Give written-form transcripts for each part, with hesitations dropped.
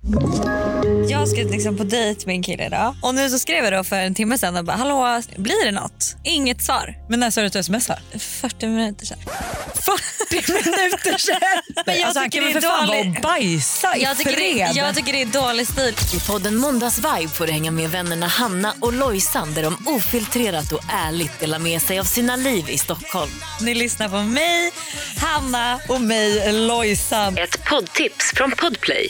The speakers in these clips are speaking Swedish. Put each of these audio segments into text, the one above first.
Jag ska liksom på dejt med en kille idag. Och nu så skrev jag då för en timme sedan och bara, hallå, blir det något? Inget svar. Men när sa du att du smsar? 40 minuter sedan. 40 minuter sedan? Men jag han kan väl för fan vara och bajsa i fred. Jag tycker det är dålig stil. I podden Måndagsvibe får du hänga med vännerna Hanna och Lojsan, där de ofiltrerat och ärligt delar med sig av sina liv i Stockholm. Ni lyssnar på mig, Hanna och mig, Lojsan. Ett poddtips från Podplay.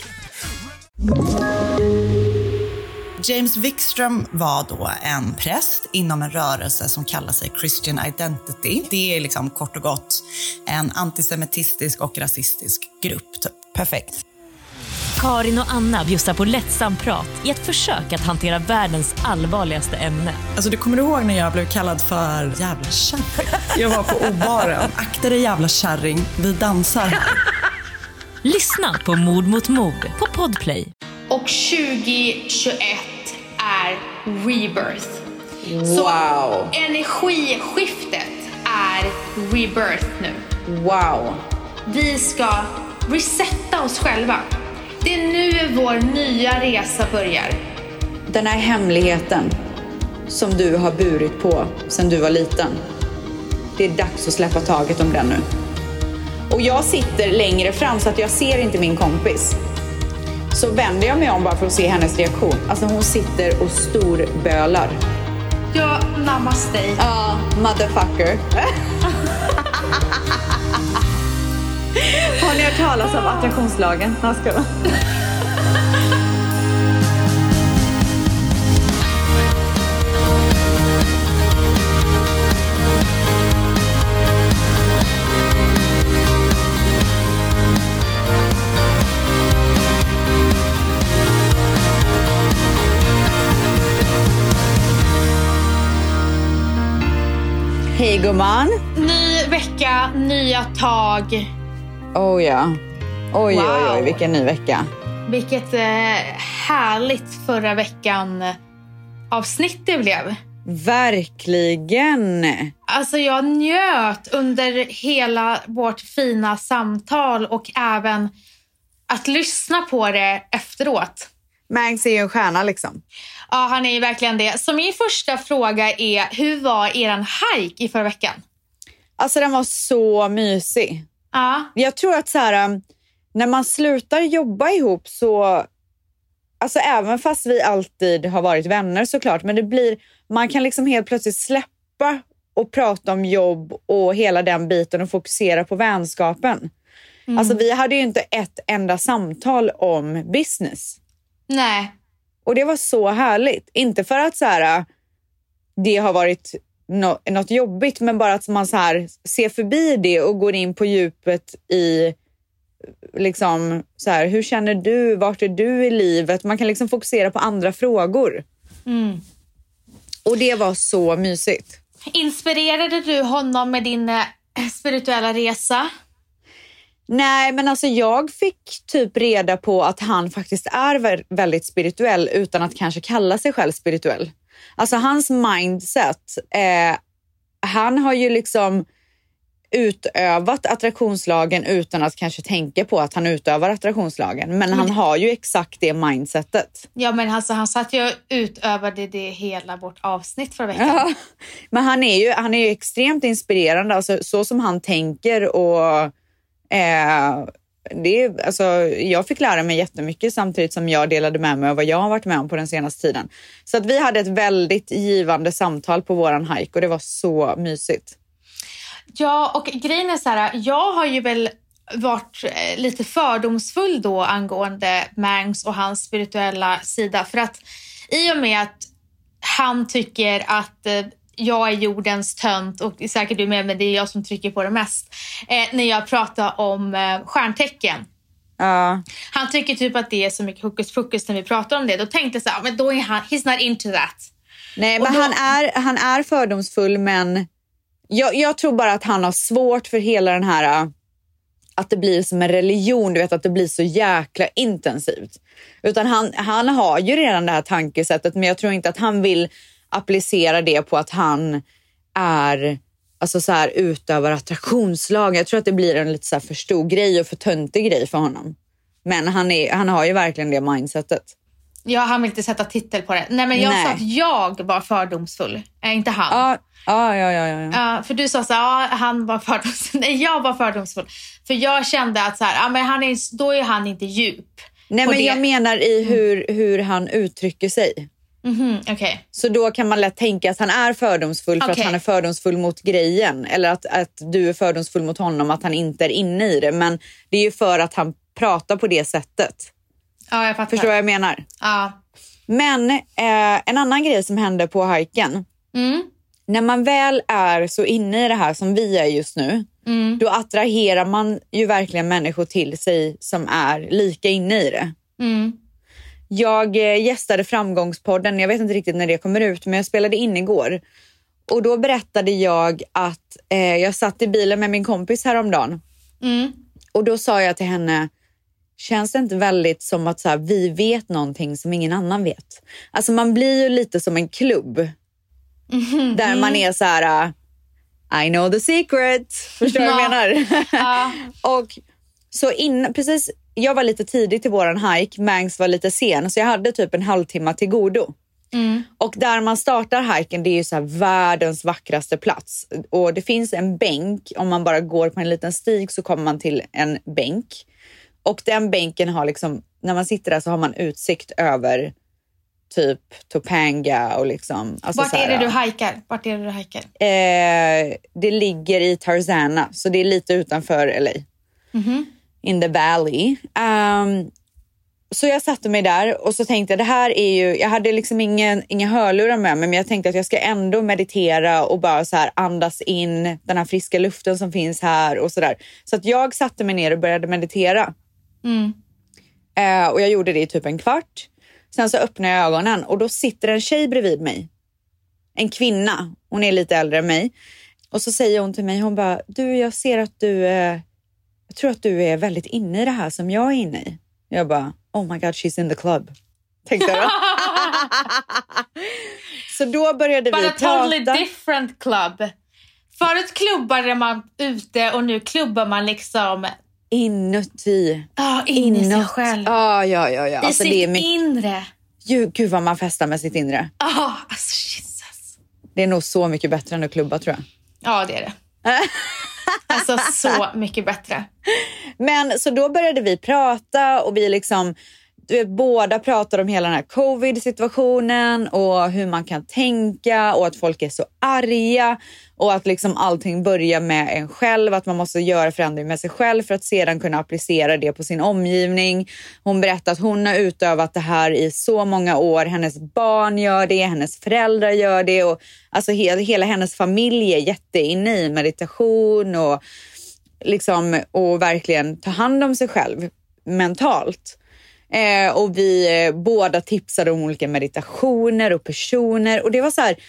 James Wikström var då en präst inom en rörelse som kallar sig Christian Identity. Det är liksom kort och gott en antisemitistisk och rasistisk grupp. Typ. Perfekt. Karin och Anna bjussar på lättsam prat i ett försök att hantera världens allvarligaste ämne. Alltså, du kommer ihåg när jag blev kallad för jävla kärring? Jag var på O-baren. Akta dig jävla kärring, vi dansar. Lyssna på Mord mot mord på Podplay. Och 2021 är rebirth. Wow. Så energiskiftet är rebirth nu. Wow. Vi ska resetta oss själva. Det är nu vår nya resa börjar. Den här hemligheten som du har burit på sedan du var liten. Det är dags att släppa taget om den nu. Och jag sitter längre fram så att jag ser inte min kompis. Så vänder jag mig om bara för att se hennes reaktion. Alltså hon sitter och storbölar. Ja, namaste. Ja, motherfucker. Har ni hört talas om attraktionslagen? Jag ska då. Hej gumman. Ny vecka, nya tag. Oh ja. Oj, Wow. oj, oj, vilken ny vecka. Vilket härligt förra veckan avsnitt det blev. Verkligen. Alltså jag njöt under hela vårt fina samtal och även att lyssna på det efteråt. Mangs är ju en stjärna liksom. Ja, han är ju verkligen det. Så min första fråga är, hur var eran hike i förra veckan? Alltså den var så mysig. Ja. Jag tror att så här, när man slutar jobba ihop så, alltså även fast vi alltid har varit vänner såklart, men det blir, man kan liksom helt plötsligt släppa och prata om jobb och hela den biten och fokusera på vänskapen. Alltså vi hade ju inte ett enda samtal om business. Nej. Och det var så härligt. Inte för att så här, det har varit något jobbigt, men bara att man så här ser förbi det och går in på djupet i liksom så här, hur känner du? Vart är du i livet? Man kan liksom fokusera på andra frågor. Och det var så mysigt. Inspirerade du honom med din spirituella resa? Nej, men alltså jag fick typ reda på att han faktiskt är väldigt spirituell utan att kanske kalla sig själv spirituell. Alltså hans mindset, han har ju liksom utövat attraktionslagen utan att kanske tänka på att han utövar attraktionslagen. Men han har ju exakt det mindsetet. Ja, men alltså, han satt ju och utövade det hela vårt avsnitt förra veckan. Ja, men han är ju extremt inspirerande. Alltså, så som han tänker och det är, alltså, jag fick lära mig jättemycket samtidigt som jag delade med mig av vad jag har varit med om på den senaste tiden. Så att vi hade ett väldigt givande samtal på våran hike och det var så mysigt. Ja, och grejen är så här, jag har ju väl varit lite fördomsfull då angående Mangs och hans spirituella sida. För att i och med att han tycker att jag är jordens tönt och säkert du med, men det är jag som trycker på det mest. När jag pratar om stjärntecken. Han tycker typ att det är så mycket hokus pokus när vi pratar om det. Då tänkte jag så här, men då är he's not into that. Nej, men han är fördomsfull, men jag tror bara att han har svårt för hela den här, att det blir som en religion, du vet, att det blir så jäkla intensivt. Utan han har ju redan det här tankesättet, men jag tror inte att han vill applicera det på att han är, alltså så här, utövar attraktionslag. Jag tror att det blir en lite så här för stor grej och för töntig grej för honom. Men han har ju verkligen det mindsetet. Ja, han vill inte sätta titel på det. Nej, men jag sa att jag var fördomsfull. Inte han. Ja. För du sa så här, han var fördomsfull. Nej, jag var fördomsfull. För jag kände att så här, men då är han inte djup. Nej, men jag menar i hur han uttrycker sig. Okay. Så då kan man lätt tänka att han är fördomsfull för att han är fördomsfull mot grejen. Eller att du är fördomsfull mot honom, att han inte är inne i det. Men det är ju för att han pratar på det sättet. Ja, jag fattar. Förstår vad jag menar? Ja. Men en annan grej som hände på hajken. När man väl är så inne i det här som vi är just nu. Då attraherar man ju verkligen människor till sig som är lika inne i det. Jag gästade Framgångspodden. Jag vet inte riktigt när det kommer ut, men jag spelade in igår. Och då berättade jag att jag satt i bilen med min kompis häromdagen. Och då sa jag till henne, känns det inte väldigt som att så här, vi vet någonting som ingen annan vet? Alltså man blir ju lite som en klubb. Där man är så här, I know the secret. Förstår du vad jag menar? Och så precis, jag var lite tidig till våran hike. Mangs var lite sen, så jag hade typ en halvtimme till godo. Och där man startar hiken, det är ju så här världens vackraste plats. Och det finns en bänk, om man bara går på en liten stig så kommer man till en bänk. Och den bänken har liksom, när man sitter där så har man utsikt över typ Topanga och liksom. Alltså Vart är det du hajkar? Det ligger i Tarzana, så det är lite utanför LA. In the valley. Så jag satte mig där och så tänkte jag, det här är ju, jag hade liksom inga hörlurar med mig, men jag tänkte att jag ska ändå meditera och bara så här andas in den här friska luften som finns här och sådär. Så att jag satte mig ner och började meditera. Och jag gjorde det i typ en kvart. Sen så öppnade jag ögonen och då sitter en tjej bredvid mig. En kvinna. Hon är lite äldre än mig. Och så säger hon till mig, hon bara, du, jag ser att jag tror att du är väldigt inne i det här som jag är inne i. Jag bara, oh my god, she's in the club. Tänkte jag. Så då började vi prata. But a totally different club. Förut klubbade man ute och nu klubbar man liksom inuti. Inne i sig själv. Ja. Det är alltså, sitt det är inre. Gud vad man festar med sitt inre. Alltså Jesus. Det är nog så mycket bättre än att klubba, tror jag. Ja, det är det. Alltså så mycket bättre. Men så då började vi prata och vi liksom, du vet, båda pratade om hela den här covid-situationen och hur man kan tänka och att folk är så arga och att liksom allting börjar med en själv, att man måste göra förändring med sig själv för att sedan kunna applicera det på sin omgivning. Hon berättade att hon har utövat det här i så många år, hennes barn gör det, hennes föräldrar gör det och alltså hela hennes familj är jätteinne i meditation och liksom, och verkligen ta hand om sig själv mentalt. Och vi båda tipsade om olika meditationer och personer och det var så här.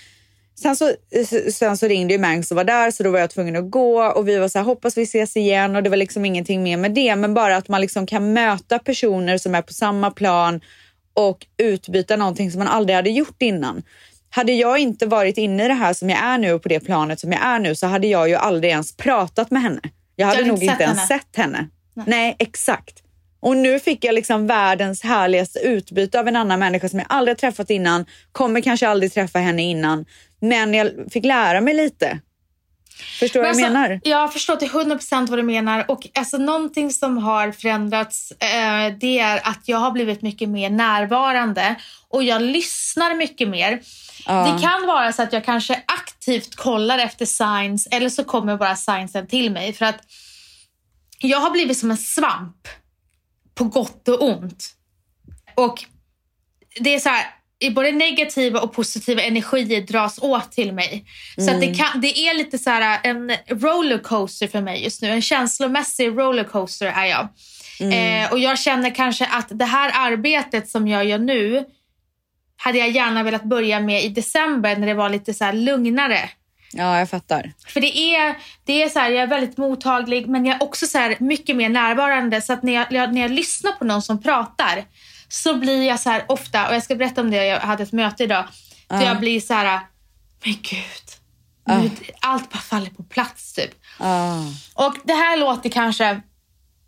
Sen så ringde ju Mangs och var där, så då var jag tvungen att gå och vi var så här, hoppas vi ses igen, och det var liksom ingenting mer med det, men bara att man liksom kan möta personer som är på samma plan och utbyta någonting som man aldrig hade gjort innan. Hade jag inte varit inne i det här som jag är nu och på det planet som jag är nu, så hade jag ju aldrig ens pratat med henne. Jag hade nog inte ens sett henne. Nej, exakt. Och nu fick jag liksom världens härligaste utbyte av en annan människa som jag aldrig träffat innan. Kommer kanske aldrig träffa henne innan. Men jag fick lära mig lite. Förstår vad jag menar? Jag förstår till 100% vad du menar. Och alltså, någonting som har förändrats det är att jag har blivit mycket mer närvarande. Och jag lyssnar mycket mer. Det kan vara så att jag kanske aktivt kollar efter signs. Eller så kommer bara signsen till mig. För att jag har blivit som en svamp. På gott och ont. Och det är så här, både negativa och positiva energier dras åt till mig. Så att det är lite så här en rollercoaster för mig just nu. En känslomässig rollercoaster är jag. Och jag känner kanske att det här arbetet som jag gör nu hade jag gärna velat börja med i december när det var lite så här lugnare. Ja, jag fattar. För det är så här, jag är väldigt mottaglig, men jag är också så här mycket mer närvarande, så att när jag lyssnar på någon som pratar så blir jag så här ofta, och jag ska berätta om det, jag hade ett möte idag där jag blir så här, men gud, allt bara faller på plats typ. Och det här låter kanske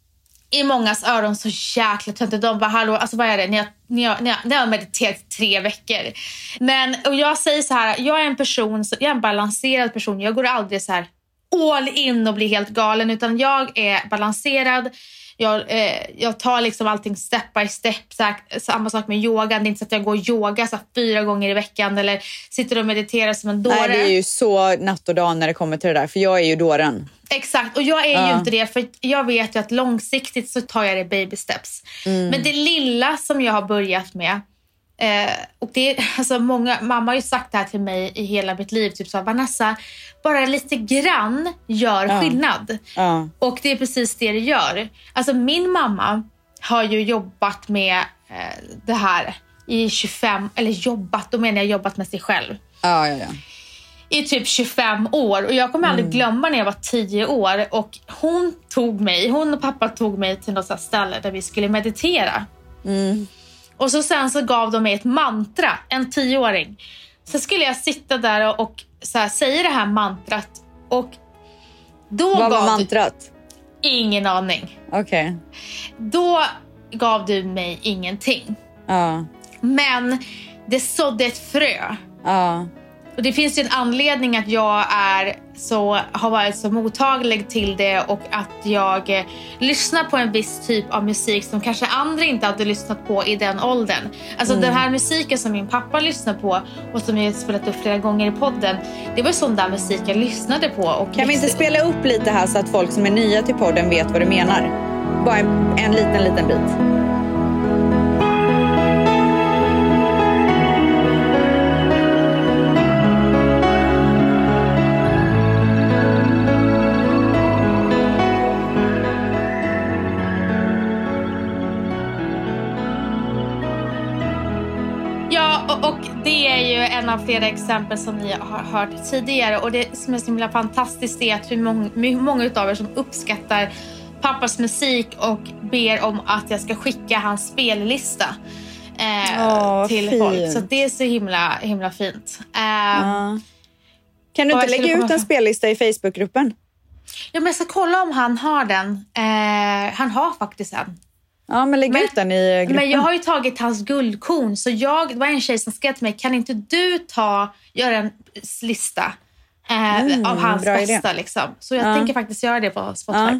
i mångas öron så jäkla töntigt. De bara, hallå, alltså vad är det? Ni har mediterat i 3 veckor. Och jag säger så här, jag är en balanserad person. Jag går aldrig så här all in och blir helt galen, utan jag är balanserad. Jag tar liksom allting step by step. Samma sak med yoga. Det är inte så att jag går yoga så 4 gånger i veckan eller sitter och mediterar som en dåre. Nej, det är ju så natt och dag när det kommer till det där. För jag är ju dåren. Exakt, och jag är ju inte det. För jag vet ju att långsiktigt så tar jag det baby steps. Men det lilla som jag har börjat med, och det är, alltså mamma har ju sagt det här till mig i hela mitt liv, typ så, Vanessa, bara lite grann gör skillnad. Och det är precis det gör. Alltså min mamma har ju jobbat med det här i 25, eller jobbat, då menar jag jobbat med sig själv. I typ 25 år. Och jag kommer aldrig glömma när jag var 10 år. Och hon och pappa tog mig till något ställe där vi skulle meditera. Och sen så gav de mig ett mantra, en 10-åring. Så skulle jag sitta där och så här, säga det här mantrat. Och då vad var mantrat? Ingen aning. Okej. Då gav du mig ingenting. Men det sådde ett frö. Och det finns ju en anledning att jag har varit så mottaglig till det, och att jag lyssnar på en viss typ av musik som kanske andra inte hade lyssnat på i den åldern. Alltså den här musiken som min pappa lyssnar på och som jag spelat upp flera gånger i podden, det var sån där musik jag lyssnade på. Och kan vi inte spela upp lite här så att folk som är nya till podden vet vad du menar? Bara en liten bit. Och det är ju en av flera exempel som ni har hört tidigare. Och det som är så himla fantastiskt är att hur många utav er som uppskattar pappas musik och ber om att jag ska skicka hans spellista till fint. folk. Så det är så himla fint. Kan du inte lägga ut en spellista i Facebookgruppen? Ja, men jag ska kolla om han har den. Han har faktiskt en. Ja, men lägg ut den i gruppen. Men jag har ju tagit hans guldkorn. Så det var en tjej som skrev till mig, kan inte du göra en lista av hans bästa liksom. Så jag tänker faktiskt göra det på Spotify.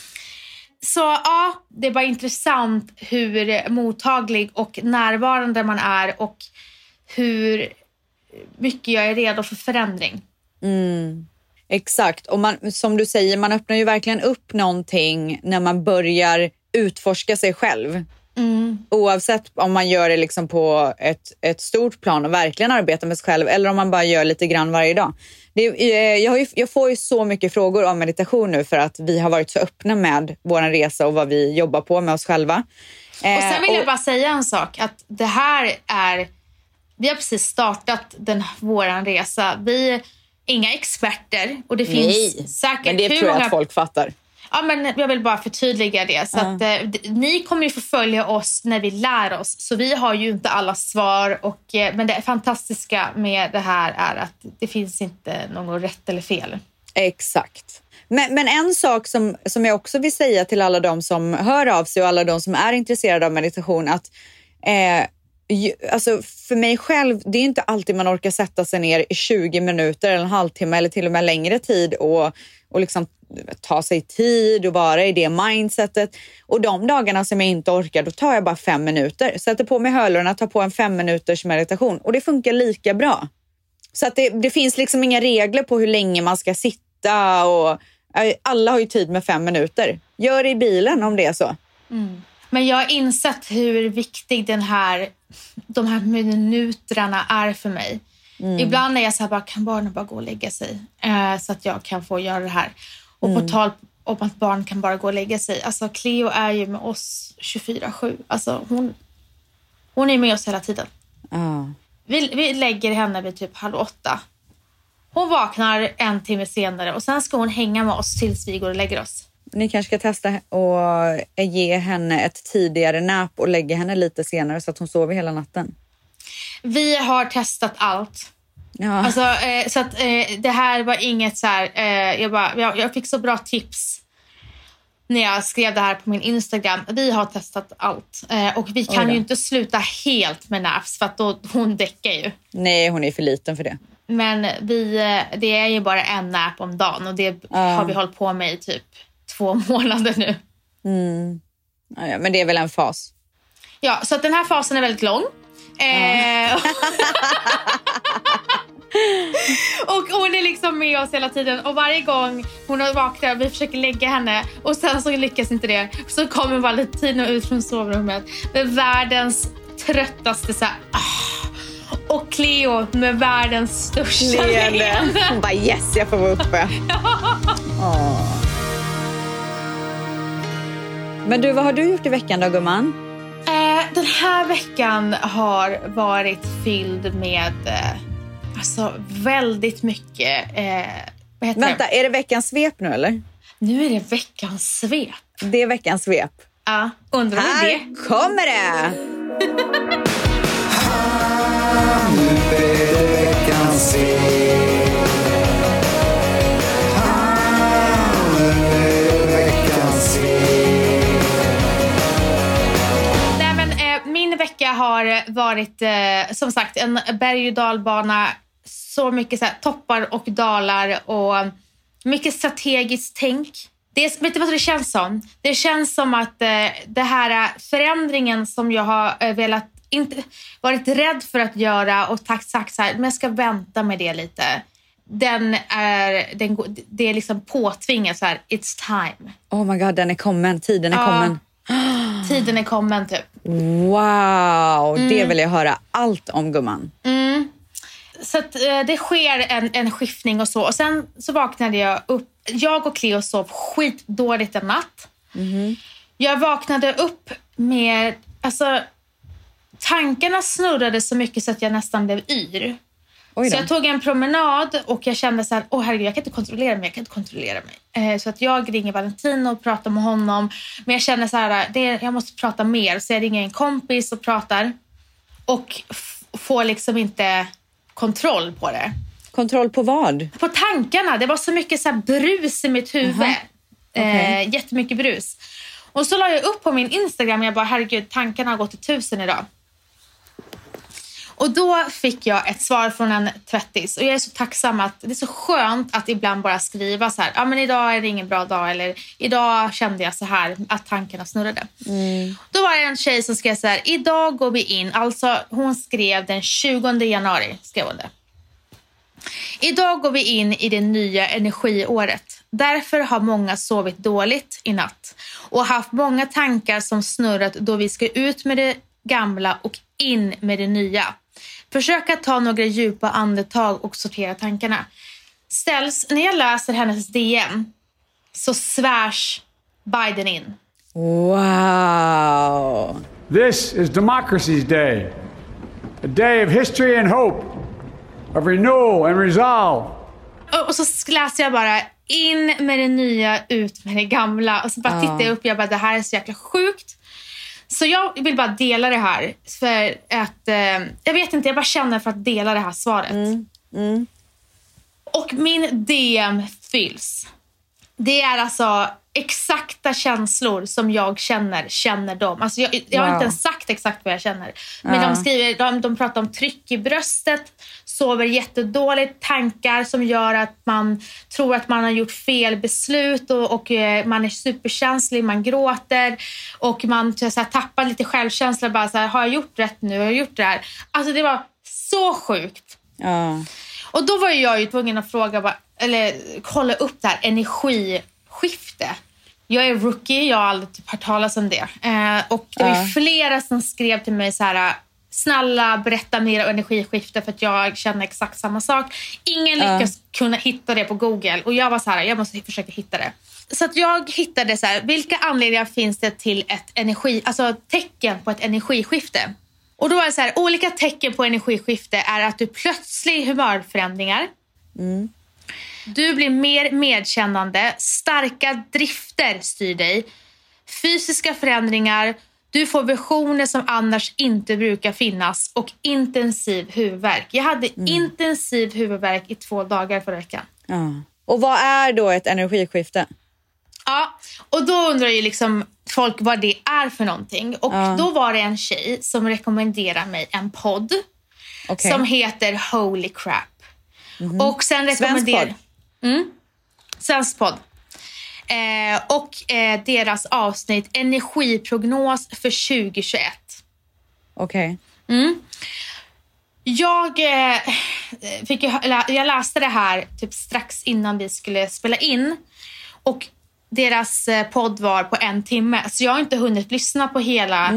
Så ja, det var intressant hur mottaglig och närvarande man är, och hur mycket jag är redo för förändring. Exakt, och som du säger, man öppnar ju verkligen upp någonting när man börjar utforska sig själv. Oavsett om man gör det liksom på ett stort plan och verkligen arbetar med sig själv, eller om man bara gör lite grann varje dag. Jag får ju så mycket frågor om meditation nu, för att vi har varit så öppna med vår resa och vad vi jobbar på med oss själva. Och sen vill jag bara säga en sak, att det här vi har precis startat våran resa. Vi är inga experter, och det finns säkert men det tror jag att folk fattar. Ja, men jag vill bara förtydliga det. Så att ni kommer ju få följa oss när vi lär oss. Så vi har ju inte alla svar. Men det fantastiska med det här är att det finns inte något rätt eller fel. Exakt. Men en sak som jag också vill säga till alla de som hör av sig och alla de som är intresserade av meditation, att alltså för mig själv, det är inte alltid man orkar sätta sig ner i 20 minuter eller en halvtimme eller till och med längre tid och liksom ta sig tid och vara i det mindsetet. Och de dagarna som jag inte orkar, då tar jag bara 5 minuter. Sätter på mig hörlurarna, tar på en 5 minuters meditation. Och det funkar lika bra. Så att det finns liksom inga regler på hur länge man ska sitta. Och alla har ju tid med 5 minuter. Gör det i bilen om det är så. Men jag har insett hur viktig de här minuterna är för mig. Ibland är jag så här, kan barnen bara gå och lägga sig så att jag kan få göra det här. Och på tal om att barn kan bara gå och lägga sig. Alltså Cleo är ju med oss 24/7. Alltså hon är med oss hela tiden. Vi lägger henne vid typ 7:30. Hon vaknar 1 timme senare och sen ska hon hänga med oss tills vi går och lägger oss. Ni kanske ska testa och ge henne ett tidigare nap och lägga henne lite senare så att hon sover hela natten. Vi har testat allt. Ja. Alltså, så att det här var inget så här... jag fick så bra tips när jag skrev det här på min Instagram. Vi har testat allt. Och vi kan ju inte sluta helt med nafs för att då, hon däckar ju. Nej, hon är för liten för det. Men det är ju bara en nap om dagen och det har vi hållit på med i typ 2 månader nu. Ja, men det är väl en fas. Ja, så att den här fasen är väldigt lång. Och hon är liksom med oss hela tiden. Och varje gång hon har vaknat och vi försöker lägga henne och sen så lyckas inte det, så kommer Valentino ut från sovrummet med världens tröttaste så här, och Cleo med världens största leende. Hon bara yes, jag får vara uppe. Men du, vad har du gjort i veckan då, gumman? Den här veckan har varit fylld med alltså väldigt mycket. Vänta, är det veckans svep nu eller? Nu är det veckans svep. Det är veckans svep. Ja, undrar om det. Här kommer det! Nu är det veckans svep. Nu är det veckans svep. Nej, men min vecka har varit som sagt en berg- och dalbana. Så mycket så här, toppar och dalar och mycket strategiskt tänk. Vet du vad det känns som? Det känns som att det här förändringen som jag har velat, inte varit rädd för att göra och sagt så här, men jag ska vänta med det lite. Det är liksom påtvingat så här, it's time. Oh my god, den är kommen, tiden är kommen. Tiden är kommen typ. Wow, det vill jag höra allt om, gumman. Så att, det sker en skiftning och så. Och sen så vaknade jag upp. Jag och Cleo sov skitdåligt en natt. Jag vaknade upp med, alltså, tankarna snurrade så mycket så att jag nästan blev yr. Så jag tog en promenad och jag kände så här, herregud, jag kan inte kontrollera mig. Så att jag ringer Valentino och pratar med honom. Men jag känner så här, jag måste prata mer. Så jag ringer en kompis och pratar. Och får liksom inte kontroll på det. Kontroll på vad? På tankarna. Det var så mycket så här brus i mitt huvud. Jättemycket brus. Och så la jag upp på min Instagram. Jag bara, herregud, tankarna har gått till 1000 idag. Och då fick jag ett svar från en tvättis. Och jag är så tacksam att det är så skönt att ibland bara skriva så här. Ja, men idag är det ingen bra dag. Eller idag kände jag så här att tankarna snurrade. Då var det en tjej som skrev så här. Idag går vi in. Alltså hon skrev den 20 januari. Skrev hon det. Idag går vi in i det nya energiåret. Därför har många sovit dåligt i natt. Och haft många tankar som snurrat då vi ska ut med det gamla och in med det nya. Försök att ta några djupa andetag och sortera tankarna. När jag läser hennes DM så svärs Biden in. Wow. This is Democracy's Day. A day of history and hope. Of renewal and resolve. Och så läser jag bara in med det nya, ut med det gamla. Och så bara tittar jag upp och jag bara, det här är så jäkla sjukt. Så jag vill bara dela det här för att, jag vet inte, jag bara känner för att dela det här svaret. Och min DM fylls. Det är alltså exakta känslor som jag känner de. Alltså jag har inte ens sagt exakt vad jag känner. Men de skriver, de pratar om tryck i bröstet, sover jättedåligt, tankar som gör att man tror att man har gjort fel beslut och man är superkänslig, man gråter och man så här, tappar lite självkänsla. Bara så här, har jag gjort rätt nu? Har jag gjort det här? Alltså det var så sjukt. Och då var jag ju tvungen att fråga, eller kolla upp det här energiskifte. Jag är rookie, jag har aldrig hört talas om det. Och det var flera som skrev till mig så här: snälla berätta mer om energiskifte, för att jag känner exakt samma sak. Ingen lyckas kunna hitta det på Google. Och jag var så här, jag måste försöka hitta det. Så att jag hittade så här, vilka anledningar finns det till ett tecken på ett energiskifte? Och då är det så här, olika tecken på energiskifte är att du plötsligt humörförändringar. Du blir mer medkännande, starka drifter styr dig, fysiska förändringar, du får visioner som annars inte brukar finnas och intensiv huvudvärk. Jag hade intensiv huvudvärk i 2 dagar förra veckan. Och vad är då ett energiskifte? Ja, och då undrar ju liksom folk vad det är för någonting. Och då var det en tjej som rekommenderade mig en podd som heter Holy Crap. Och sen rekommenderade... Svensk podd. Och deras avsnitt Energiprognos för 2021. Okej. Jag läste det här typ strax innan vi skulle spela in. Och deras podd var på 1 timme. Så jag har inte hunnit lyssna på hela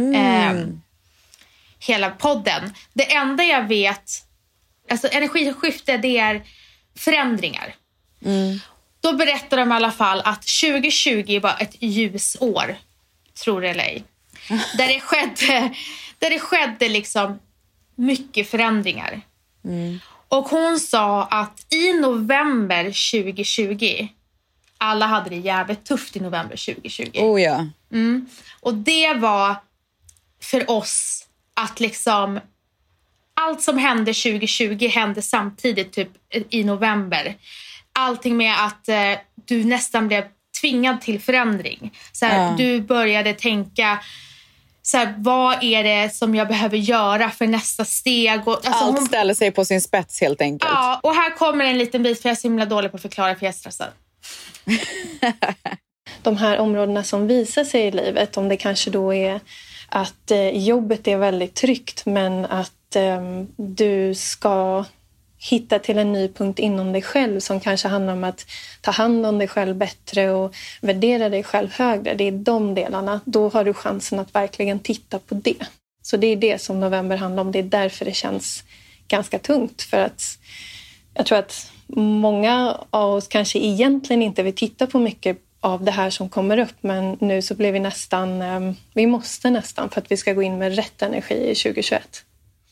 podden. Det enda jag vet... Alltså energiskifte, det är förändringar. Då berättar de i alla fall att 2020 var ett ljusår. Tror det eller ej. Där det skedde liksom mycket förändringar. Och hon sa att i november 2020... Alla hade det jävligt tufft i november 2020. Oh ja. Och det var för oss att liksom... Allt som hände 2020 hände samtidigt typ i november. Allting med att du nästan blev tvingad till förändring. Så här, du började tänka... Så här, vad är det som jag behöver göra för nästa steg? Och, alltså, allt ställer sig på sin spets helt enkelt. Ja, och här kommer en liten bit för jag är så himla dålig på att förklara för jag är stressad. De här områdena som visar sig i livet, om det kanske då är att jobbet är väldigt tryggt men att du ska hitta till en ny punkt inom dig själv som kanske handlar om att ta hand om dig själv bättre och värdera dig själv högre. Det är de delarna. Då har du chansen att verkligen titta på det. Så det är det som november handlar om. Det är därför det känns ganska tungt. För att jag tror att många av oss kanske egentligen inte vill titta på mycket av det här som kommer upp. Men nu så blir vi måste nästan för att vi ska gå in med rätt energi i 2021.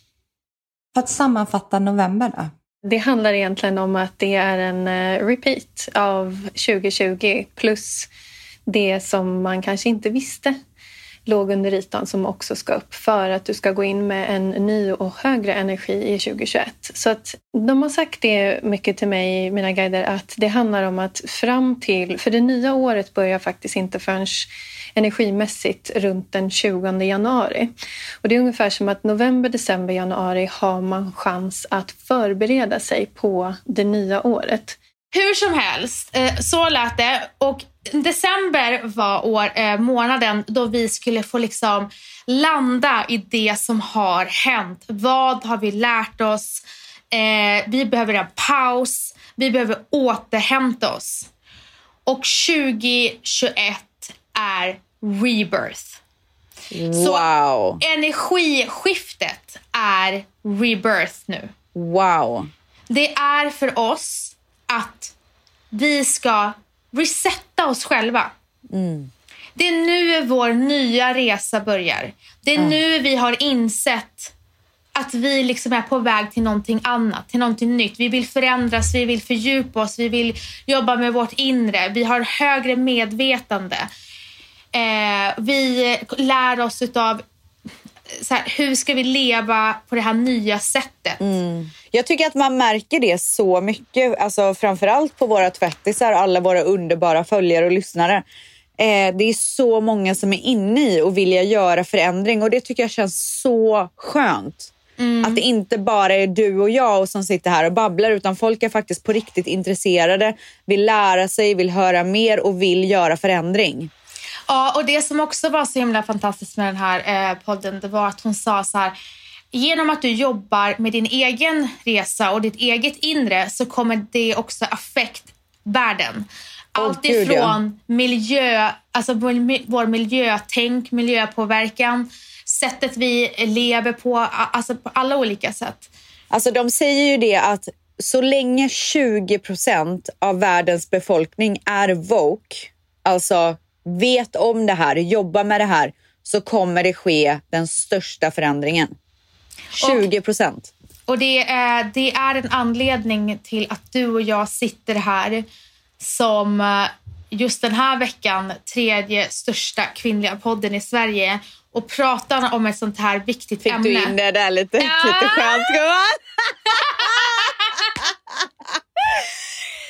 För att sammanfatta november då? Det handlar egentligen om att det är en repeat av 2020 plus det som man kanske inte visste låg under ytan som också ska upp för att du ska gå in med en ny och högre energi i 2021. Så att de har sagt det mycket till mig, mina guider, att det handlar om att fram till, för det nya året börjar faktiskt inte förrän energimässigt runt den 20 januari. Och det är ungefär som att november, december, januari har man chans att förbereda sig på det nya året. Hur som helst, så lät det. Och december var månaden då vi skulle få liksom landa i det som har hänt. Vad har vi lärt oss? Vi behöver en paus. Vi behöver återhämta oss. Och 2021 är rebirth. Wow. Så energiskiftet är rebirth nu. Wow. Det är för oss att vi ska resetta oss själva. Det är nu vår nya resa börjar. Det är nu vi har insett att vi liksom är på väg till någonting annat, till någonting nytt. Vi vill förändras, vi vill fördjupa oss, vi vill jobba med vårt inre. Vi har högre medvetande. Vi lär oss utav så här, hur ska vi leva på det här nya sättet. Jag tycker att man märker det så mycket, alltså framförallt på våra tvättisar och alla våra underbara följare och lyssnare. Det är så många som är inne i och vilja göra förändring och det tycker jag känns så skönt. Att det inte bara är du och jag som sitter här och babblar utan folk är faktiskt på riktigt intresserade, vill lära sig, vill höra mer och vill göra förändring. Ja, och det som också var så himla fantastiskt med den här podden, det var att hon sa så här: genom att du jobbar med din egen resa och ditt eget inre så kommer det också affekt världen. Allt ifrån miljö, alltså vår miljötänk, miljöpåverkan, sättet vi lever på, alltså på alla olika sätt. Alltså de säger ju det att så länge 20% av världens befolkning är woke, alltså vet om det här, jobbar med det här, så kommer det ske den största förändringen. 20%. Och det är en anledning till att du och jag sitter här som just den här veckan 3:e största kvinnliga podden i Sverige och pratar om ett sånt här viktigt ämne. Fick du in det där lite skönt, gumman? Nej, men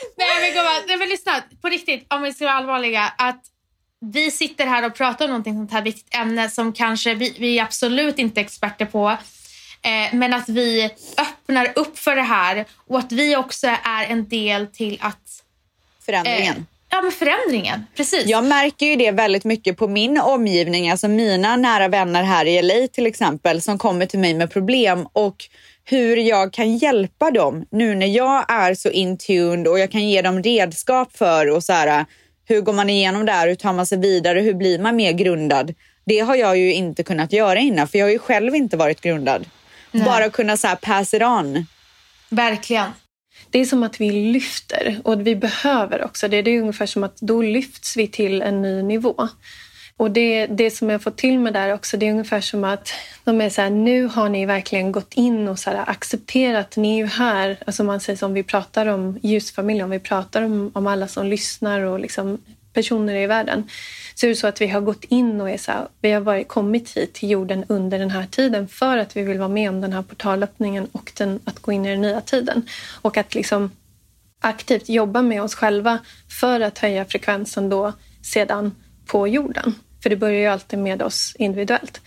men gumman, lyssna. På riktigt, om vi ska vara allvarliga. Att vi sitter här och pratar om någonting sånt här viktigt ämne som kanske vi är absolut inte experter på. Men att vi öppnar upp för det här. Och att vi också är en del till att... Förändringen. Ja, men förändringen. Precis. Jag märker ju det väldigt mycket på min omgivning. Alltså mina nära vänner här i LA till exempel. Som kommer till mig med problem. Och hur jag kan hjälpa dem. Nu när jag är så intuned. Och jag kan ge dem redskap för. Och så här, hur går man igenom det här? Hur tar man sig vidare? Hur blir man mer grundad? Det har jag ju inte kunnat göra innan. För jag har ju själv inte varit grundad. Nej. Bara kunna så här pass it on. Verkligen. Det är som att vi lyfter och vi behöver också. Det är ungefär som att då lyfts vi till en ny nivå. Och det som jag får till med där också, det är ungefär som att de är så här, nu har ni verkligen gått in och så här, accepterat, ni är ju här. Alltså man säger som vi pratar om ljusfamiljen, om vi pratar om alla som lyssnar och liksom personer i världen. Så är det så att vi har gått in och är så här, vi har kommit hit till jorden under den här tiden för att vi vill vara med om den här portalöppningen och att gå in i den nya tiden. Och att liksom aktivt jobba med oss själva för att höja frekvensen då sedan på jorden. För det börjar ju alltid med oss individuellt.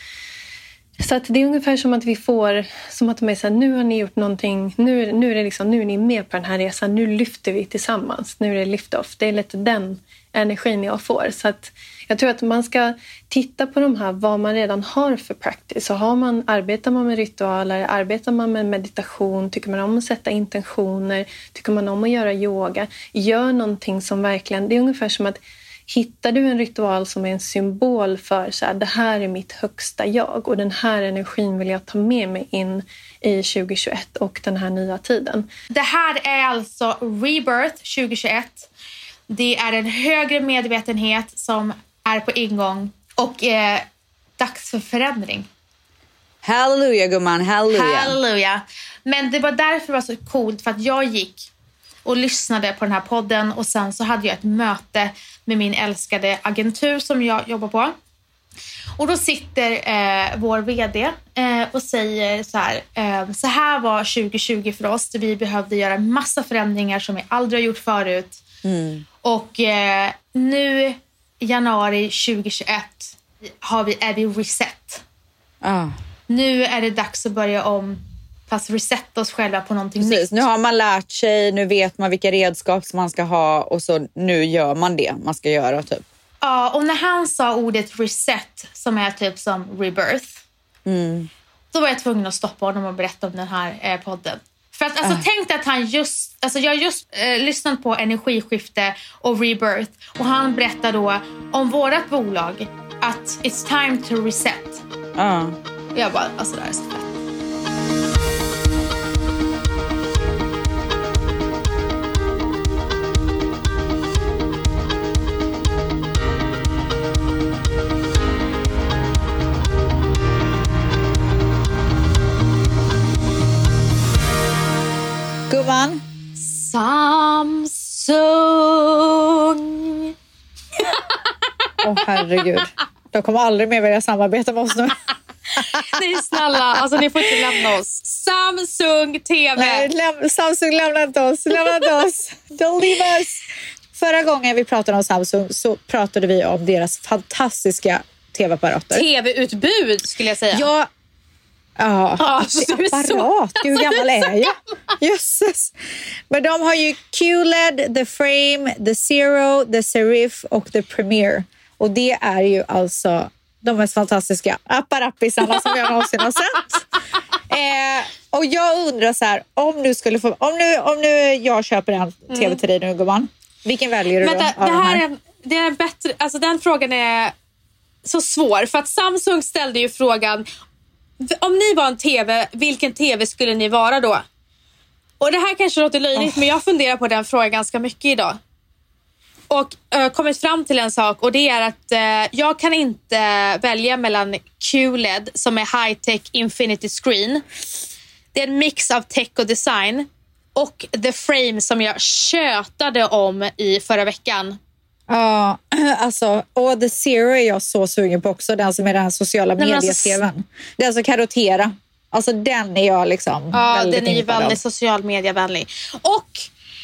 Så att det är ungefär som att vi får, som att de är så här, nu har ni gjort någonting, nu är ni med på den här resan, nu lyfter vi tillsammans, nu är det lift-off. Det är lite den energin jag får. Så att jag tror att man ska titta på de här, vad man redan har för practice. Så arbetar man med ritualer, arbetar man med meditation, tycker man om att sätta intentioner, tycker man om att göra yoga, gör någonting som verkligen, det är ungefär som att hittar du en ritual som är en symbol för så här, det här är mitt högsta jag och den här energin vill jag ta med mig in i 2021 och den här nya tiden. Det här är alltså Rebirth 2021. Det är en högre medvetenhet som är på ingång och dags för förändring. Halleluja gumman, halleluja. Halleluja. Men det var därför det var så coolt, för att jag gick och lyssnade på den här podden och sen så hade jag ett möte med min älskade agentur som jag jobbar på. Och då sitter vår vd och säger så här var 2020 för oss. Vi behövde göra massa förändringar som vi aldrig har gjort förut. Mm. Och nu i januari 2021 är vi reset. Nu är det dags att börja om, fast resetta oss själva på någonting nytt. Nu har man lärt sig, nu vet man vilka redskap som man ska ha och så nu gör man det man ska göra typ. Ja, och när han sa ordet reset som är typ som rebirth, då var jag tvungen att stoppa honom och berätta om den här podden. För att tänk att jag har just lyssnat på energiskifte och rebirth och han berättar då om vårat bolag att it's time to reset. Jag bara, alltså det här är så fett. Gumman. Samsung. Herregud. De kommer aldrig mer vilja samarbeta med oss nu. Nej, snälla. Alltså, ni får inte lämna oss. Samsung TV. Nej, Samsung lämnar inte oss. Don't leave us. Förra gången vi pratade om Samsung så pratade vi om deras fantastiska tv-apparater. TV-utbud skulle jag säga. Ja. Alltså, apparat. Hur gammal är jag? Jösses. Men de har ju QLED, The Frame, The Zero, The Serif och The Premiere. Och det är ju alltså de mest fantastiska apparappisarna som jag någonsin har sett. Och jag undrar så här, om nu jag köper en tv till dig nu gumman, vilken väljer du? Vänta, det är bättre, alltså den frågan är så svår för att Samsung ställde ju frågan, om ni var en tv, vilken tv skulle ni vara då? Och det här kanske låter löjligt, men jag funderar på den frågan ganska mycket idag. Och kommit fram till en sak, och det är att jag kan inte välja mellan QLED som är high-tech infinity screen. Det är en mix av tech och design. Och The Frame som jag tjötade om i förra veckan. Ja, alltså, och The Zero är jag så sugen på också. Den som är den sociala media-tvn. Den som kan rotera. Alltså den är jag liksom väldigt den är ju väldigt social media-vänlig. Och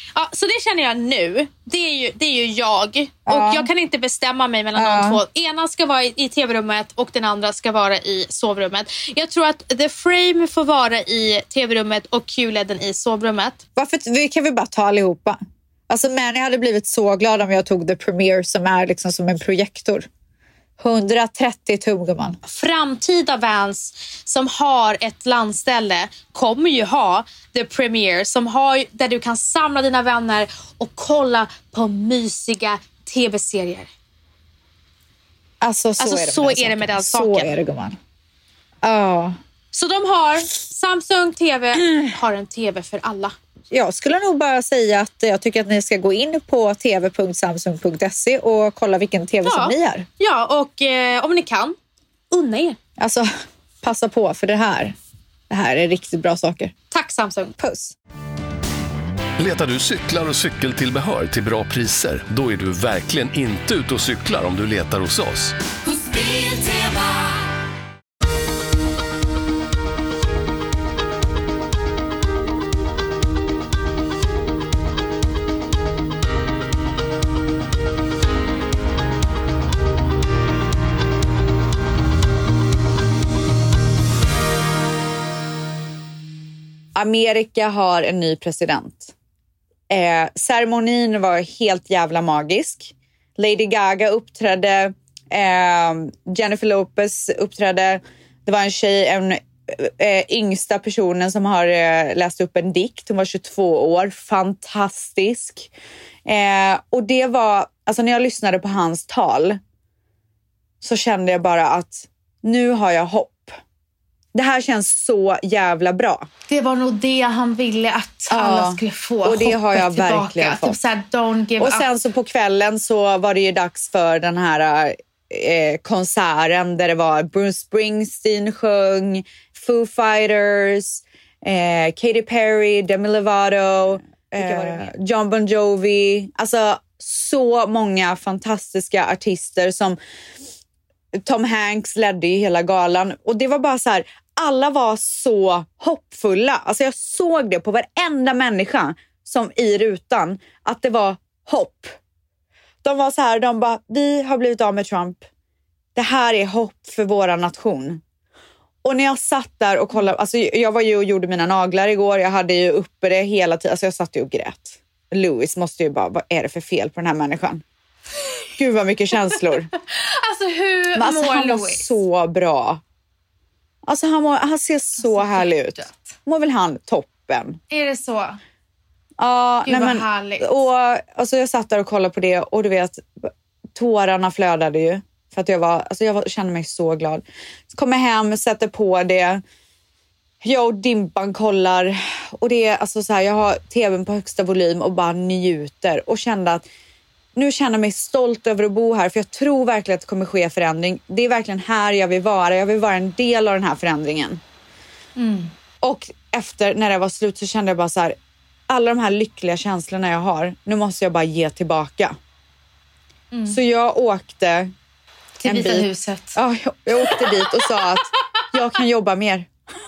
Ja, så det känner jag nu. Det är ju jag. Och jag kan inte bestämma mig mellan de två. Ena ska vara i tv-rummet och den andra ska vara i sovrummet. Jag tror att The Frame får vara i tv-rummet och QLEDen i sovrummet. Varför kan vi bara ta allihopa? Alltså, men jag hade blivit så glad om jag tog The Premiere som är liksom som en projektor. 130 tum, gumman. Framtida Vans som har ett landställe kommer ju ha The Premiere som har, där du kan samla dina vänner och kolla på mysiga tv-serier. Så är det med den saken. Så är det, gumman. Ja. Så de har Samsung TV, har en TV för alla. Jag skulle nog bara säga att jag tycker att ni ska gå in på tv.samsung.se och kolla vilken tv som ni har. Ja, och om ni kan, unna er. Alltså, passa på, för det här är riktigt bra saker. Tack Samsung. Puss. Letar du cyklar och cykeltillbehör till bra priser? Då är du verkligen inte ute och cyklar om du letar hos oss. Amerika har en ny president. Ceremonin var helt jävla magisk. Lady Gaga uppträdde. Jennifer Lopez uppträdde. Det var en tjej, yngsta personen som har läst upp en dikt. Hon var 22 år. Fantastisk. Och det var, alltså när jag lyssnade på hans tal så kände jag bara att nu har jag hopp. Det här känns så jävla bra. Det var nog det han ville att alla skulle få. Och det har jag verkligen fått. Typ såhär, don't give och sen up. Så på kvällen så var det ju dags för den här konserten där det var Bruce Springsteen sjöng, Foo Fighters, Katy Perry, Demi Lovato, John Bon Jovi. Alltså så många fantastiska artister som Tom Hanks ledde ju hela galan. Och det var bara så här, alla var så hoppfulla. Alltså jag såg det på varenda människa som i rutan, att det var hopp. De var så här, de bara, vi har blivit av med Trump. Det här är hopp för våra nation. Och när jag satt där och kollade, alltså jag var ju och gjorde mina naglar igår. Jag hade ju uppe det hela tiden. Alltså jag satt ju och grät. Louis måste ju bara, vad är det för fel på den här människan? Gud vad mycket känslor. Alltså hur men alltså, mår han Louis? Var så bra. Alltså han ser så härlig ut. Mår väl han toppen? Är det så? Ja, Gud vad härligt. Och alltså jag satt där och kollade på det och du vet, tårarna flödade ju. För att jag kände mig så glad. Så kommer hem, sätter på det. Jag och Dimpan kollar. Och det är alltså så här, jag har tvn på högsta volym och bara njuter. Och kände att nu känner jag mig stolt över att bo här. För jag tror verkligen att det kommer ske förändring. Det är verkligen här jag vill vara. Jag vill vara en del av den här förändringen. Mm. Och efter, när det var slut, så kände jag bara så här, alla de här lyckliga känslorna jag har, nu måste jag bara ge tillbaka. Mm. Så jag åkte till Vita huset. Ja, jag åkte dit och sa att jag kan jobba mer.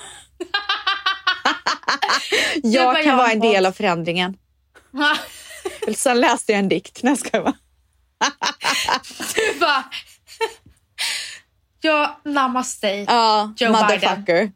jag kan vara en del av förändringen. Sen läste jag en dikt. När ska jag vara? Du bara... Ja, namaste. Ja, Joe motherfucker. Biden.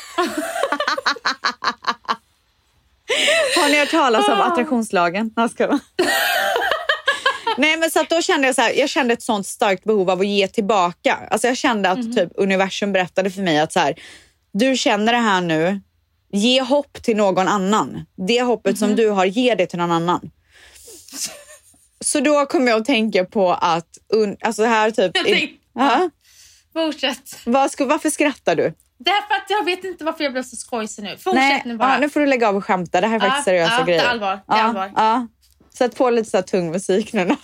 Har ni hört talas om attraktionslagen? När ska jag vara? Nej, men så att då kände jag så här, jag kände ett sånt starkt behov av att ge tillbaka. Alltså jag kände att typ universum berättade för mig att så här, du känner det här nu, ge hopp till någon annan. Det hoppet som du har, ge det till någon annan. Så då kom jag att tänka på att alltså här typ fortsätt. Varför skrattar du? Därför att jag vet inte varför jag blev så skojsig nu. Fortsätt nu bara. Ja, nu får du lägga av och skämta. Det här är faktiskt seriösa grejer. Det är allvar. Det är allvar. Ja. Sätt på lite så här tung musik nu.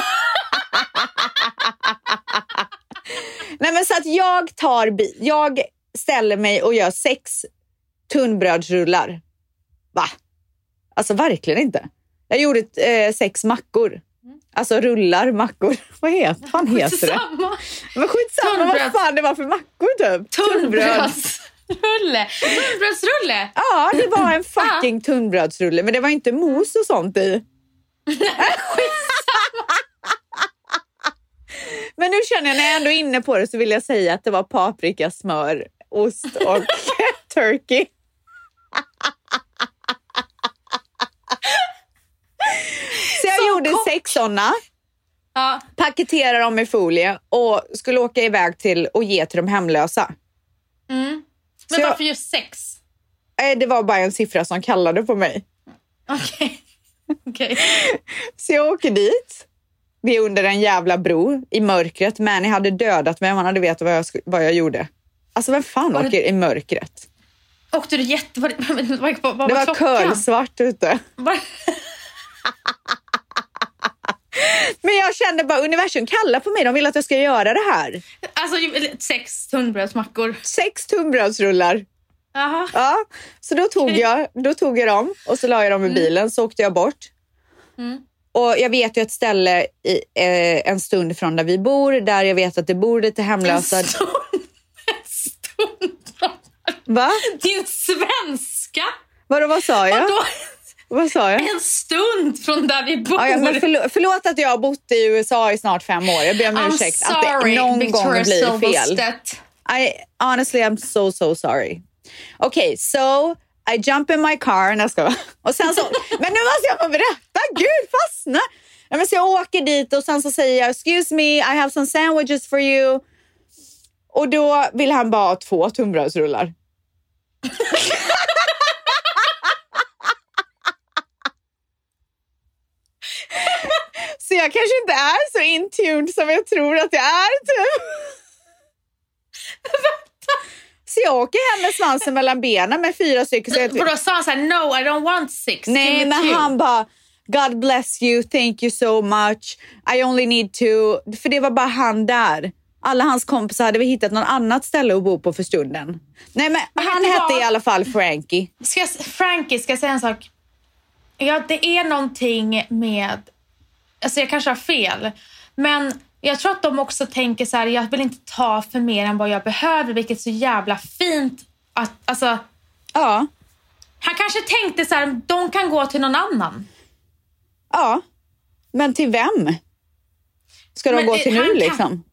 Nej, men så att jag ställer mig och gör 6 tunnbrödsrullar. Va? Alltså verkligen inte. Jag gjorde 6 mackor. Alltså rullar, mackor. Vad heter det? Men skitsamma, vad fan det var för mackor typ. Tunnbröd. Tunnbrödsrulle? Ja, det var en fucking tunnbrödsrulle. Men det var inte mos och sånt i. Men nu känner jag, när jag ändå är inne på det, så vill jag säga att det var paprika, smör, ost och turkey. Så jag gjorde 6 sådana. Ja. Paketerade dem i folie och skulle åka iväg till och ge till de hemlösa. Men varför just 6? Det var bara en siffra som kallade på mig. Okej. Så jag åker dit. Vi är under en jävla bro i mörkret. Manny hade dödat mig om han hade vetat vad jag gjorde. Alltså vem fan åker i mörkret? Åkte du vad det var kölsvart ute. Men jag kände bara, universum kallar på mig. De vill att jag ska göra det här. Alltså 6 tunnbrödsmackor. 6 tunnbrödsrullar. Aha. Ja, så då tog jag dem och så la jag dem i bilen. Så åkte jag bort. Och jag vet ju ett ställe en stund från där vi bor, där jag vet att det bor lite hemlösa. En stund. Va? Din svenska? Vad sa jag? Vad sa jag? En stund från där vi bor. Ja, men förlåt att jag har bott i USA i snart 5 år. Jag ber om ursäkt att det någon gång blir fel. Honestly, I'm so sorry. Okay, so I jump in my car. Och sen så, men nu måste jag få berätta. Gud, fastna. Men så jag åker dit och sen så säger jag, excuse me, I have some sandwiches for you. Och då vill han bara ha 2 tunnbrödsrullar. Så jag kanske inte är så in-tuned som jag tror att jag är, typ. Så jag åker hem med svansen mellan benen med 4 stycken. För då sa han såhär, no, I don't want 6. Nej, men han bara, God bless you, thank you so much. I only need 2. För det var bara han där. Alla hans kompisar hade vi hittat någon annat ställe att bo på för stunden. Nej, men han hette i alla fall Frankie. Frankie, ska jag säga en sak? Ja, det är någonting med... Alltså jag kanske har fel. Men jag tror att de också tänker så här, jag vill inte ta för mer än vad jag behöver. Vilket är så jävla fint. Att, alltså... Ja. Han kanske tänkte så här, de kan gå till någon annan. Ja. Men till vem? Ska de gå till nu liksom?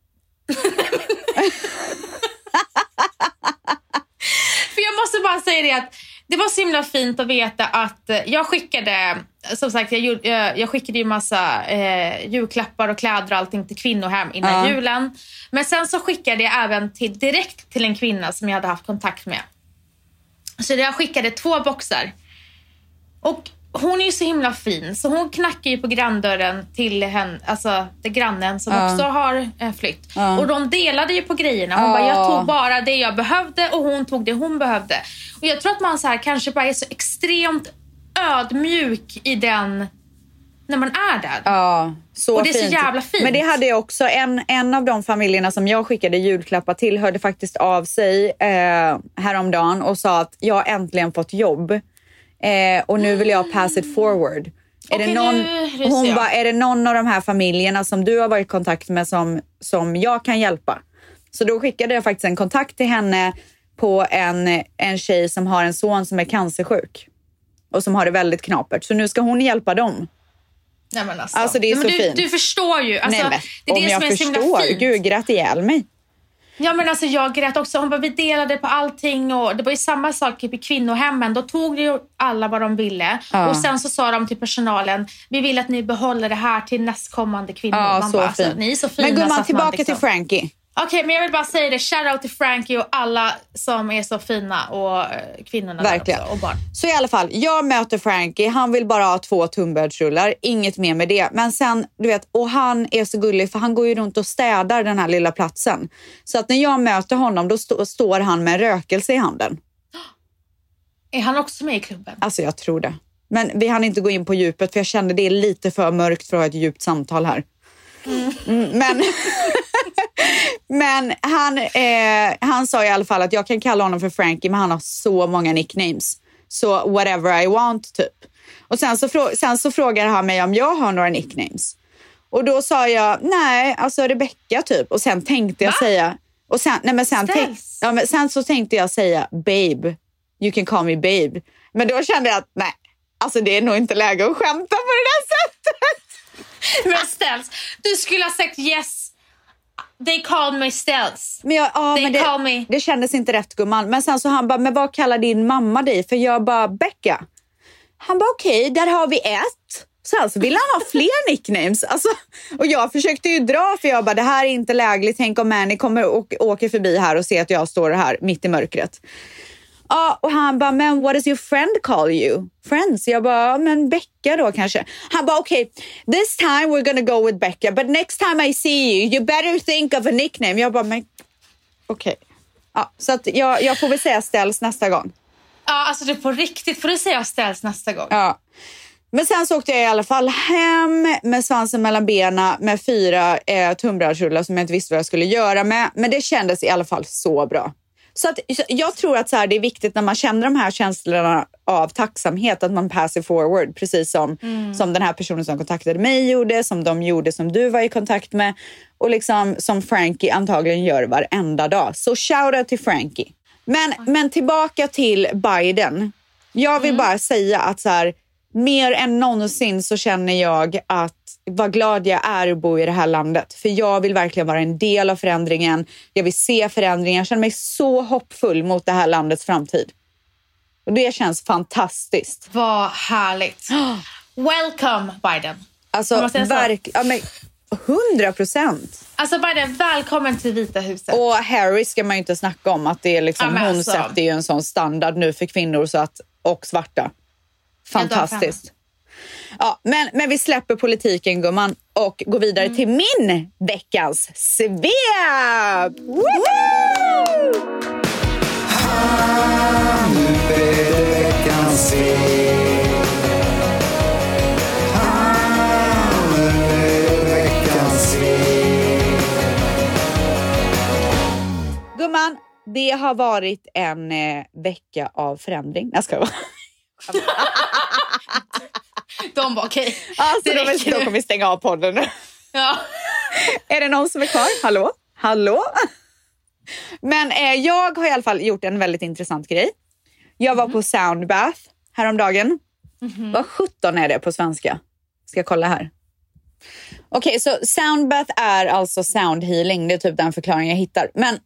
För jag måste bara säga det att det var så himla fint att veta att jag skickade, som sagt, jag skickade ju massa julklappar och kläder och allting till kvinnohem innan julen. Men sen så skickade jag även direkt till en kvinna som jag hade haft kontakt med. Så jag skickade 2 boxar. Och hon är ju så himla fin, så hon knackar ju på granndörren till henne, alltså till grannen som också har flytt. Och de delade ju på grejerna. Hon bara, jag tog bara det jag behövde och hon tog det hon behövde. Och jag tror att man så här kanske bara är så extremt ödmjuk i den när man är där. Ja, så och det är fint. Så jävla fint. Men det hade jag också. En av de familjerna som jag skickade julklappar till hörde faktiskt av sig häromdagen och sa att jag har äntligen fått jobb. Och nu vill jag pass it forward. Är det någon av de här familjerna som du har varit i kontakt med som jag kan hjälpa? Så då skickade jag faktiskt en kontakt till henne på en tjej som har en son som är cancersjuk och som har det väldigt knapert. Så nu ska hon hjälpa dem. Nej, men alltså det är så fint. Du förstår ju. Alltså, nej, men, det är om det jag som är förstår, fint. Gud, grät ihjäl mig. Ja, men alltså jag grät också. Hon bara, vi delade på allting och det var ju samma sak i kvinnohemmen. Då tog ju alla vad de ville. Och sen så sa de till personalen, vi vill att ni behåller det här till nästkommande kvinnor. Ja, man så bara, fint. alltså, ni är så fina. Men gumman, tillbaka till Frankie. Okej, men jag vill bara säga det. Shoutout till Frankie och alla som är så fina och kvinnorna verkligen. Där också, och barn. Så i alla fall, jag möter Frankie. Han vill bara ha 2 tunnbrödsrullar. Inget mer med det. Men sen, du vet, och han är så gullig för han går ju runt och städar den här lilla platsen. Så att när jag möter honom, då står han med en rökelse i handen. Är han också med i klubben? Alltså jag tror det. Men vi hann inte gå in på djupet för jag kände det är lite för mörkt för att ha ett djupt samtal här. Men han sa i alla fall att jag kan kalla honom för Frankie, men han har så många nicknames. Så whatever I want, typ. Och sen så frågade han mig om jag har några nicknames. Och då sa jag, nej, alltså Rebecca typ. Och sen tänkte jag säga, Och sen så tänkte jag säga babe, you can call me babe. Men då kände jag att nej, alltså det är nog inte läge att skämta på det där sättet. Men Ställs, du skulle ha sagt yes. They call me Ställs. Men det kändes inte rätt, gumman. Men sen så han bara, men vad kallar din mamma dig? För jag bara, Becka. Han bara, okej, där har vi ett. Sen så ville han ha fler nicknames. Alltså, och jag försökte ju dra, för jag bara, det här är inte lägligt. Tänk om Manny kommer och åker förbi här och ser att jag står här mitt i mörkret. Ja, och han bara, men what does your friend call you? Friends? Jag bara, men Becka då kanske. Han bara, okay, this time we're gonna go with Becka, but next time I see you better think of a nickname. Jag bara, men okej. Ja, så att jag får väl säga Ställs nästa gång. Ja, alltså det på riktigt får du säga Ställs nästa gång. Ja. Men sen så åkte jag i alla fall hem med svansen mellan benen med 4 tunnbrödsrullar som jag inte visste vad jag skulle göra med. Men det kändes i alla fall så bra. Så att, jag tror att så här, det är viktigt när man känner de här känslorna av tacksamhet att man pass it forward. Precis som den här personen som kontaktade mig gjorde, som de gjorde som du var i kontakt med. Och liksom som Frankie antagligen gör varenda dag. Så shout out till Frankie. Men tillbaka till Biden. Jag vill bara säga att så här, mer än någonsin så känner jag att vad glad jag är att bo i det här landet. För jag vill verkligen vara en del av förändringen. Jag vill se förändringen. Jag känner mig så hoppfull mot det här landets framtid. Och det känns fantastiskt. Vad härligt. Welcome, Biden. Alltså, ja, men 100%. Alltså, Biden, välkommen till Vita huset. Och Harry ska man ju inte snacka om. Att det är liksom, hon alltså sätter ju en sån standard nu för kvinnor så att, och svarta. Fantastiskt. Ja, men vi släpper politiken, gumman, och går vidare till min veckans svep. Nu är det veckans svep. Nu är det veckans svep. Gumman, det har varit en vecka av förändring. Jag ska vara. De var okej. Alltså, då kommer vi stänga av podden nu. Ja. Är det någon som är kvar? Hallå? Men jag har i alla fall gjort en väldigt intressant grej. Jag var på Soundbath häromdagen. Vad 17 är det på svenska? Ska jag kolla här. Okej, så Soundbath är alltså sound healing. Det är typ den förklaringen jag hittar. Men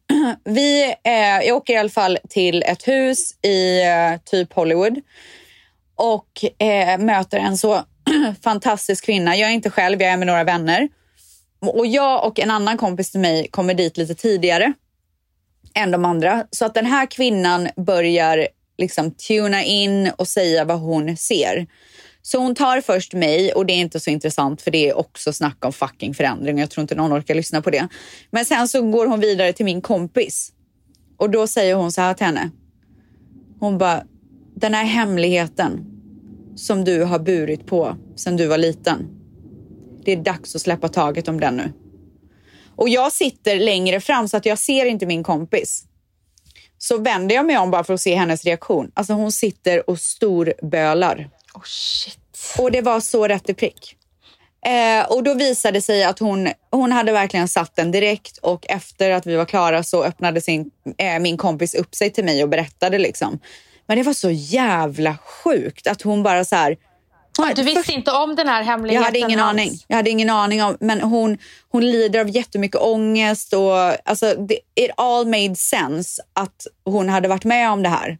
jag åker i alla fall till ett hus i typ Hollywood. Och möter en så fantastisk kvinna. Jag är inte själv, jag är med några vänner. Och jag och en annan kompis till mig kommer dit lite tidigare än de andra. Så att den här kvinnan börjar liksom tuna in och säga vad hon ser. Så hon tar först mig, och det är inte så intressant för det är också snack om fucking förändring. Jag tror inte någon orkar lyssna på det. Men sen så går hon vidare till min kompis. Och då säger hon så här till henne. Hon bara, den här hemligheten som du har burit på sedan du var liten. Det är dags att släppa taget om den nu. Och jag sitter längre fram så att jag ser inte min kompis. Så vänder jag mig om bara för att se hennes reaktion. Alltså hon sitter och storbölar. Oh shit. Och det var så rätt i prick. Och då visade det sig att hon hade verkligen satt den direkt. Och efter att vi var klara så öppnade min kompis upp sig till mig och berättade liksom. Men det var så jävla sjukt att hon bara så här. Du visste inte om den här hemligheten? Jag hade ingen aning om. Men hon lider av jättemycket ångest. Och alltså, it all made sense att hon hade varit med om det här.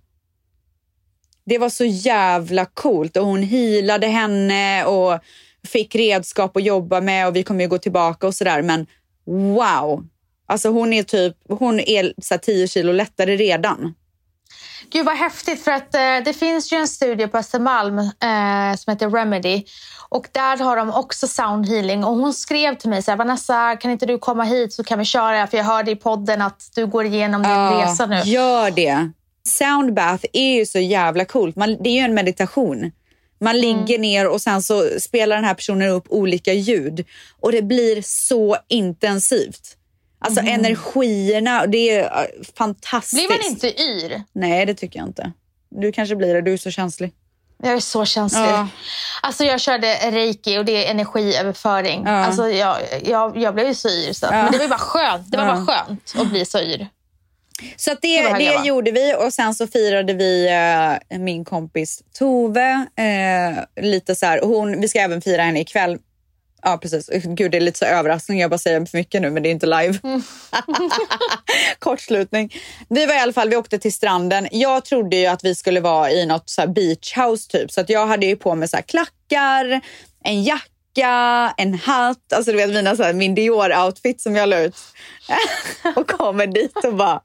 Det var så jävla coolt. Och hon healade henne och fick redskap att jobba med. Och vi kommer ju gå tillbaka och sådär. Men wow. Alltså hon är så 10 kilo lättare redan. Gud vad häftigt, för att det finns ju en studio på Östermalm som heter Remedy. Och där har de också sound healing. Och hon skrev till mig så här, Vanessa, kan inte du komma hit så kan vi köra? För jag hörde i podden att du går igenom din resa nu. Gör det. Soundbath är ju så jävla coolt. Det är ju en meditation. Man ligger ner och sen så spelar den här personen upp olika ljud. Och det blir så intensivt. Alltså energierna, det är fantastiskt. Blir man inte yr? Nej, det tycker jag inte. Du kanske blir det, du är så känslig. Jag är så känslig. Alltså jag körde reiki och det är energiöverföring. Alltså jag blev ju så yr. Men det var ju bara skönt. Det var bara skönt att bli så yr. Så att det gjorde vi och sen så firade vi min kompis Tove lite så här. Vi ska även fira henne ikväll. Ja, precis. Gud, det är lite så överraskning. Jag bara säger för mycket nu, men det är inte live. Kortslutning. Vi var i alla fall, vi åkte till stranden. Jag trodde ju att vi skulle vara i något så här beach house typ. Så att jag hade ju på mig så här klackar, en jacka, en hatt. Alltså du vet mina så här, min Dior-outfit som jag la ut. Och kommer dit och bara...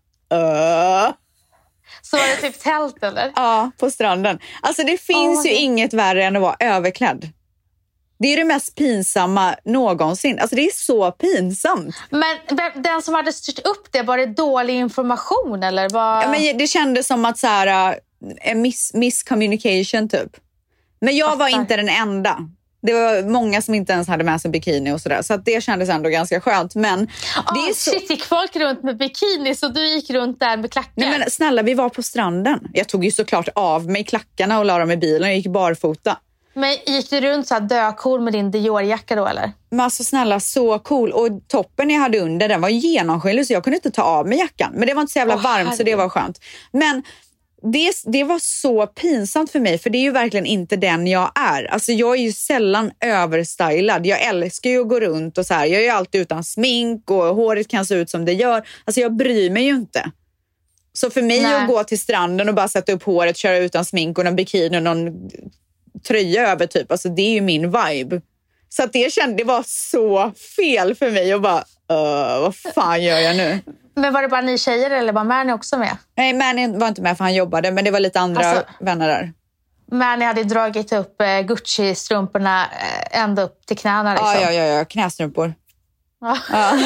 Så var det typ tält eller? Ja, på stranden. Alltså det finns ju inget värre än att vara överklädd. Det är det mest pinsamma någonsin. Alltså det är så pinsamt. Men den som hade styrt upp det, var det dålig information eller? Ja, men det kändes som att så här, en miscommunication typ. Men jag var inte den enda. Det var många som inte ens hade med sig bikini och sådär. Så att det kändes ändå ganska skönt. Men det är så... Shit, gick folk runt med bikini så du gick runt där med klackar? Nej men snälla, vi var på stranden. Jag tog ju såklart av mig klackarna och la dem i bilen och gick barfota. Men gick du runt så här döcool med din Dior-jacka då eller? Men alltså snälla, så cool. Och toppen jag hade under, den var genomskinlig så jag kunde inte ta av mig jackan. Men det var inte så jävla varmt så det var skönt. Men det var så pinsamt för mig, för det är ju verkligen inte den jag är. Alltså jag är ju sällan överstylad. Jag älskar ju att gå runt och så här. Jag är ju alltid utan smink och håret kan se ut som det gör. Alltså jag bryr mig ju inte. Så för mig att gå till stranden och bara sätta upp håret, köra utan smink och någon bikini och någon tröja över typ. Alltså det är ju min vibe. Så att det var så fel för mig och bara, vad fan gör jag nu? Men var det bara ni tjejer eller var Manny också med? Nej, Manny var inte med för han jobbade, men det var lite andra vänner där. Manny hade dragit upp Gucci-strumporna ända upp till knäna liksom. Ja, knästrumpor. Ja.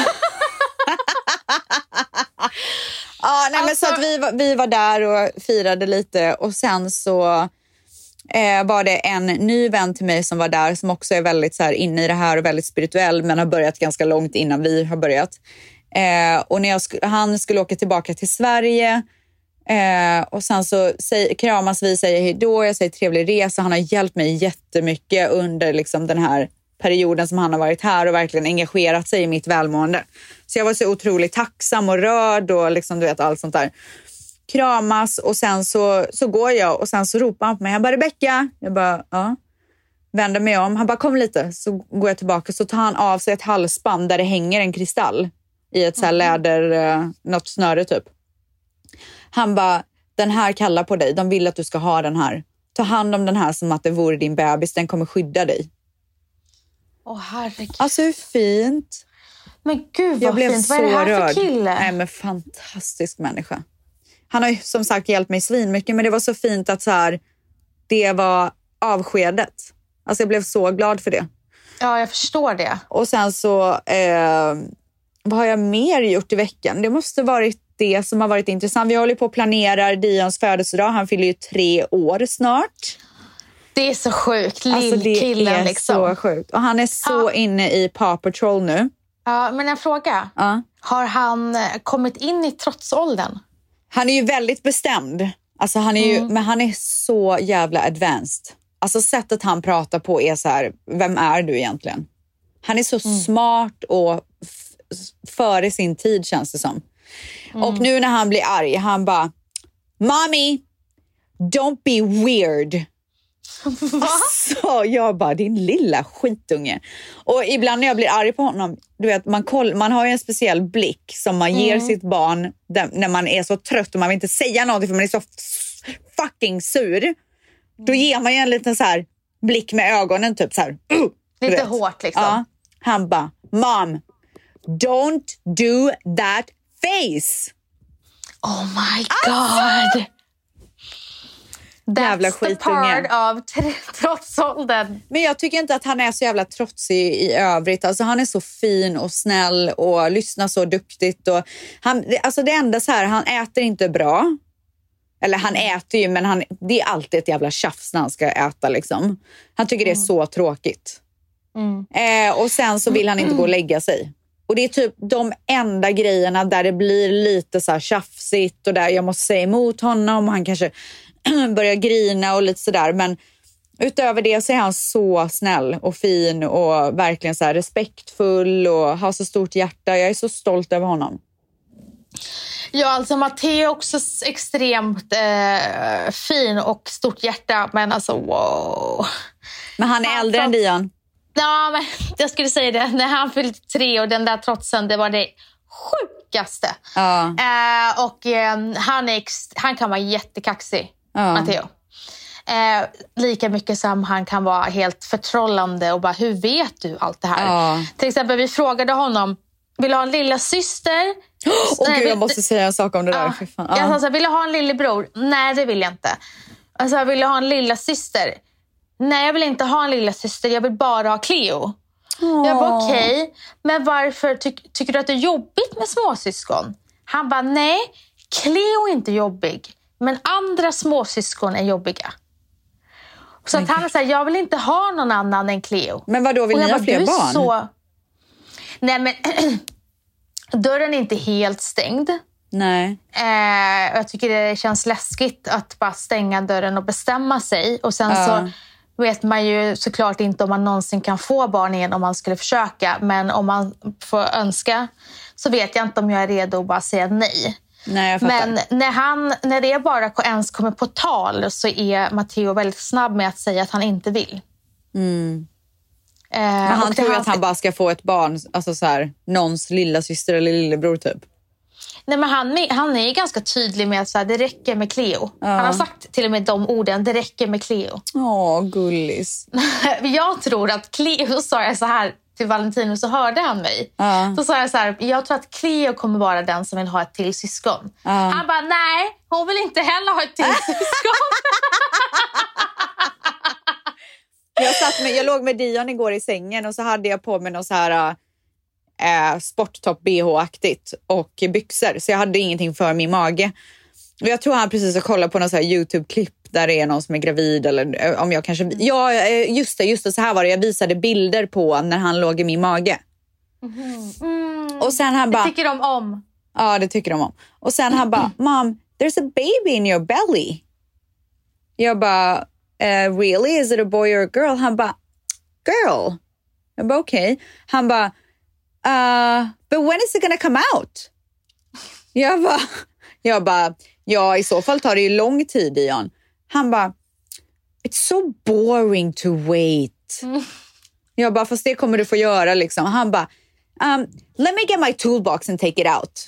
Nej, men så att vi var där och firade lite och sen så var det en ny vän till mig som var där som också är väldigt så här inne i det här och väldigt spirituell men har börjat ganska långt innan vi har börjat. Och när han skulle åka tillbaka till Sverige och sen så kramas vi, säger hej då, jag säger trevlig resa. Han har hjälpt mig jättemycket under liksom den här perioden som han har varit här och verkligen engagerat sig i mitt välmående. Så jag var så otroligt tacksam och rörd och liksom du vet allt sånt där. Kramas och sen så går jag och sen så ropar han på mig. Jag bara, Rebecca. Jag bara, ja. Vänder mig om. Han bara, kom lite. Så går jag tillbaka så tar han av sig ett halsband där det hänger en kristall i ett så här läder, något snöre typ. Han bara, den här kallar på dig. De vill att du ska ha den här. Ta hand om den här som att det vore din bebis. Den kommer skydda dig. Herregud. Alltså hur fint. Men gud vad jag blev fint. Så vad är det här rörd. för kille? Nej men fantastisk människa. Han har ju som sagt hjälpt mig svin mycket, men det var så fint att så här, det var avskedet. Alltså jag blev så glad för det. Ja, jag förstår det. Och sen så vad har jag mer gjort i veckan? Det måste varit det som har varit intressant. Vi håller på att planera Dions födelsedag. Han fyller ju 3 år snart. Det är så sjukt. Alltså det killen, är liksom. så sjukt. Och han är så inne i Paw Patrol nu. Ja, men en fråga. Har han kommit in i trotsåldern? Han är ju väldigt bestämd. Alltså han är ju, men han är så jävla advanced. Alltså sättet han pratar på är så här, vem är du egentligen? Han är så smart och före sin tid känns det som. Och nu när han blir arg, han bara, Mommy, don't be weird. Så jag bara, din lilla skitunge. Och ibland när jag blir arg på honom, du vet, man har ju en speciell blick som man ger sitt barn när man är så trött och man vill inte säga någonting för man är så fucking sur. Då ger man ju en liten så här blick med ögonen typ så här. Lite hårt liksom. Ja. Han bara, Mom, don't do that face. Oh my god. Jävla That's the part av trotsåldern. Men jag tycker inte att han är så jävla trotsig i övrigt. Alltså han är så fin och snäll och lyssnar så duktigt. Och alltså det enda så här, han äter inte bra. Eller han äter ju, men det är alltid ett jävla tjafs när han ska äta liksom. Han tycker det är så tråkigt. Och sen så vill han inte gå och lägga sig. Och det är typ de enda grejerna där det blir lite så här tjafsigt och där jag måste säga emot honom och han kanske börjar grina och lite sådär. Men Utöver det så är han så snäll och fin och verkligen så här respektfull och har så stort hjärta. Jag är så stolt över honom. Ja, alltså Matteo är också extremt fin och stort hjärta, men alltså wow. Men han är äldre än Dion. Ja, men jag skulle säga det. När han fyllde 3 och den där trotsen, det var det sjukaste. Han kan vara jättekaxig, Matteo. Lika mycket som han kan vara helt förtrollande och bara, hur vet du allt det här? Till exempel, vi frågade honom, vill du ha en lilla syster? Gud, jag måste säga en sak om det där. Jag sa, vill du ha en lillebror? Nej, det vill jag inte. Alltså, vill du ha en lilla syster? Nej, jag vill inte ha en lilla syster. Jag vill bara ha Cleo. Jag bara, okej. Men varför tycker du att det är jobbigt med småsyskon? Han bara, nej. Cleo är inte jobbig. Men andra småsyskon är jobbiga. Så att han säger, jag vill inte ha någon annan än Cleo. Men vadå, vill ni ha fler barn? Så... Nej, men dörren är inte helt stängd. Nej. Jag tycker det känns läskigt att bara stänga dörren och bestämma sig. Och sen så vet man ju såklart inte om man någonsin kan få barn igen om man skulle försöka. Men om man får önska så vet jag inte om jag är redo att bara säga nej. Nej, jag fattar. Men när det bara ens kommer på tal så är Matteo väldigt snabb med att säga att han inte vill. Men han tror att han bara ska få ett barn, alltså så här, någons lilla syster eller lillebror typ. Nej, men han är ganska tydlig med att så här, det räcker med Cleo. Han har sagt till och med de orden, det räcker med Cleo. Gullis. Jag tror att Cleo, sa jag så här till Valentino, så hörde han mig. Då sa jag så här, jag tror att Cleo kommer vara den som vill ha ett till syskon. Han bara, nej, hon vill inte heller ha ett till syskon. Jag låg med Dion igår i sängen och så hade jag på mig någon så här sporttopp BH-aktigt och byxor. Så jag hade ingenting för min mage. Och jag tror han precis har kollat på någon så här YouTube-klipp där det är någon som är gravid eller om jag kanske... Ja, just det, så här var det. Jag visade bilder på när han låg i min mage. Och sen han bara... Det tycker de om. Ja, det tycker de om. Och sen han bara, Mom, there's a baby in your belly. Jag bara... really? Is it a boy or a girl? Han bara, girl. Jag bara, okej. Han bara, but when is it gonna come out? Jag bara, ja, i så fall tar det ju lång tid, Dion. Han bara, it's so boring to wait. Jag bara, fast det kommer du få göra liksom. Han bara, let me get my toolbox and take it out.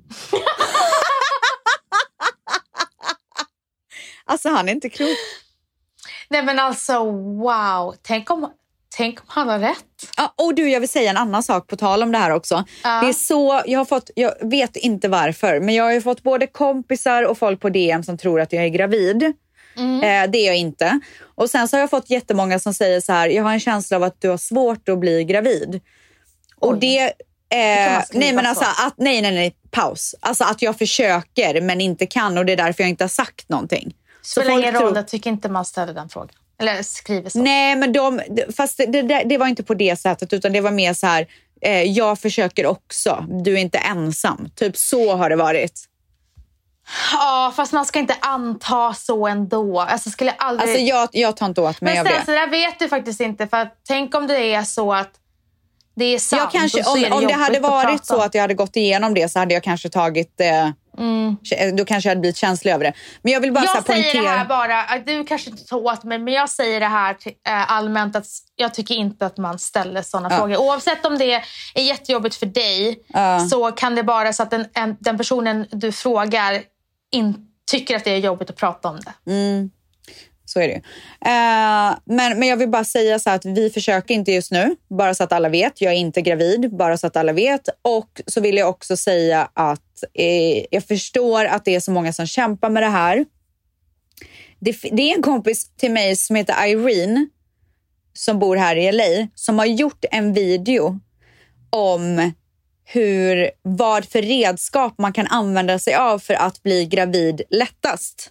Alltså, han är inte klok. Nej, men alltså, wow. Tänk om han har rätt. Och du, jag vill säga en annan sak på tal om det här också. Det är så, jag vet inte varför, men jag har ju fått både kompisar och folk på DM som tror att jag är gravid. Det är jag inte. Och sen så har jag fått jättemånga som säger så här, jag har en känsla av att du har svårt att bli gravid. Och det nej, men alltså nej, paus. Alltså att jag försöker men inte kan, och det är därför jag inte har sagt någonting. Spelar ingen roll, jag tycker inte man ställer den frågan. Eller skriver så. Nej, men fast det var inte på det sättet, utan det var mer så här, jag försöker också. Du är inte ensam. Typ så har det varit. Ja, fast man ska inte anta så ändå. Alltså, skulle jag aldrig... Alltså jag tar inte åt mig av det. Men sen, så där vet du faktiskt inte. För att, tänk om det är så att det är sant. Jag kanske, om det hade varit så att jag hade gått igenom det, så hade jag kanske tagit... Då kanske jag hade blivit känslig över det. Men jag vill bara poängtera... säger det här bara, du kanske inte tar åt mig, men jag säger det här allmänt, att jag tycker inte att man ställer sådana frågor. Oavsett om det är jättejobbigt för dig, så kan det vara så att den personen du frågar tycker att det är jobbigt att prata om det. Så är det. Men jag vill bara säga så här att vi försöker inte just nu, bara så att alla vet. Jag är inte gravid, bara så att alla vet. Och så vill jag också säga att jag förstår att det är så många som kämpar med det här. Det är en kompis till mig som heter Irene, som bor här i LA, som har gjort en video om vad för redskap man kan använda sig av för att bli gravid lättast.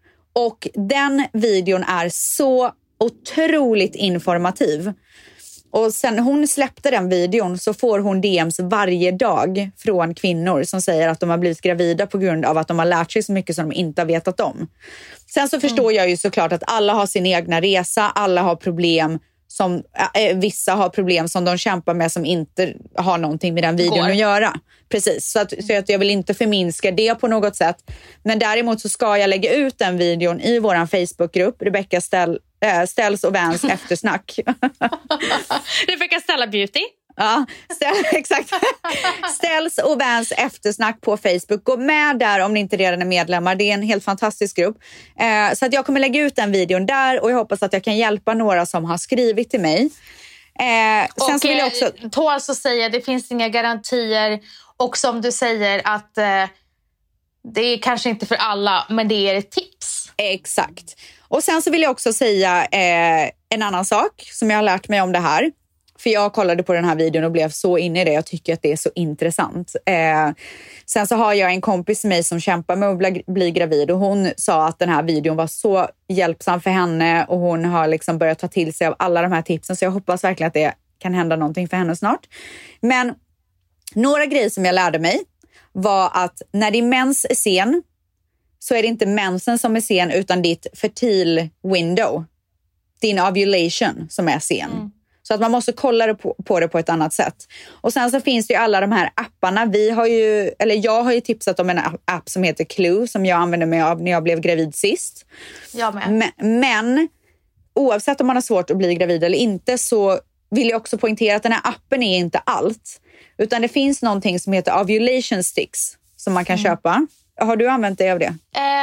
Och den videon är så otroligt informativ. Och sen hon släppte den videon så får hon DMs varje dag från kvinnor som säger att de har blivit gravida på grund av att de har lärt sig så mycket som de inte har vetat om. Sen så förstår jag ju såklart att alla har sin egna resa, alla har problem som vissa har problem som de kämpar med som inte har någonting med den videon att göra. Precis, så att jag vill inte förminska det på något sätt. Men däremot så ska jag lägga ut den videon i våran Facebookgrupp, Rebecca Ställs och Vans eftersnack. Rebecca Stella Beauty. Ja, exakt. Ställs och Vans eftersnack på Facebook. Gå med där om ni inte redan är medlemmar. Det är en helt fantastisk grupp. Så att jag kommer lägga ut den videon där och jag hoppas att jag kan hjälpa några som har skrivit till mig. Sen och så vill jag också... tåls att säga, det finns inga garantier. Och som du säger att det är kanske inte för alla, men det är ett tips. Exakt. Och sen så vill jag också säga en annan sak som jag har lärt mig om det här. För jag kollade på den här videon och blev så inne i det. Jag tycker att det är så intressant. Sen så har jag en kompis med mig som kämpar med att bli gravid. Och hon sa att den här videon var så hjälpsam för henne. Och hon har liksom börjat ta till sig av alla de här tipsen. Så jag hoppas verkligen att det kan hända någonting för henne snart. Men några grejer som jag lärde mig var att när din mens är sen så är det inte mensen som är sen utan ditt fertil window. Din ovulation som är sen. Så att man måste kolla på det på ett annat sätt. Och sen så finns det ju alla de här apparna. Jag har ju tipsat om en app som heter Clue som jag använde mig av när jag blev gravid sist. Jag med. Men oavsett om man har svårt att bli gravid eller inte så vill jag också poängtera att den här appen är inte allt. Utan det finns någonting som heter ovulation sticks som man kan köpa. Har du använt dig av det?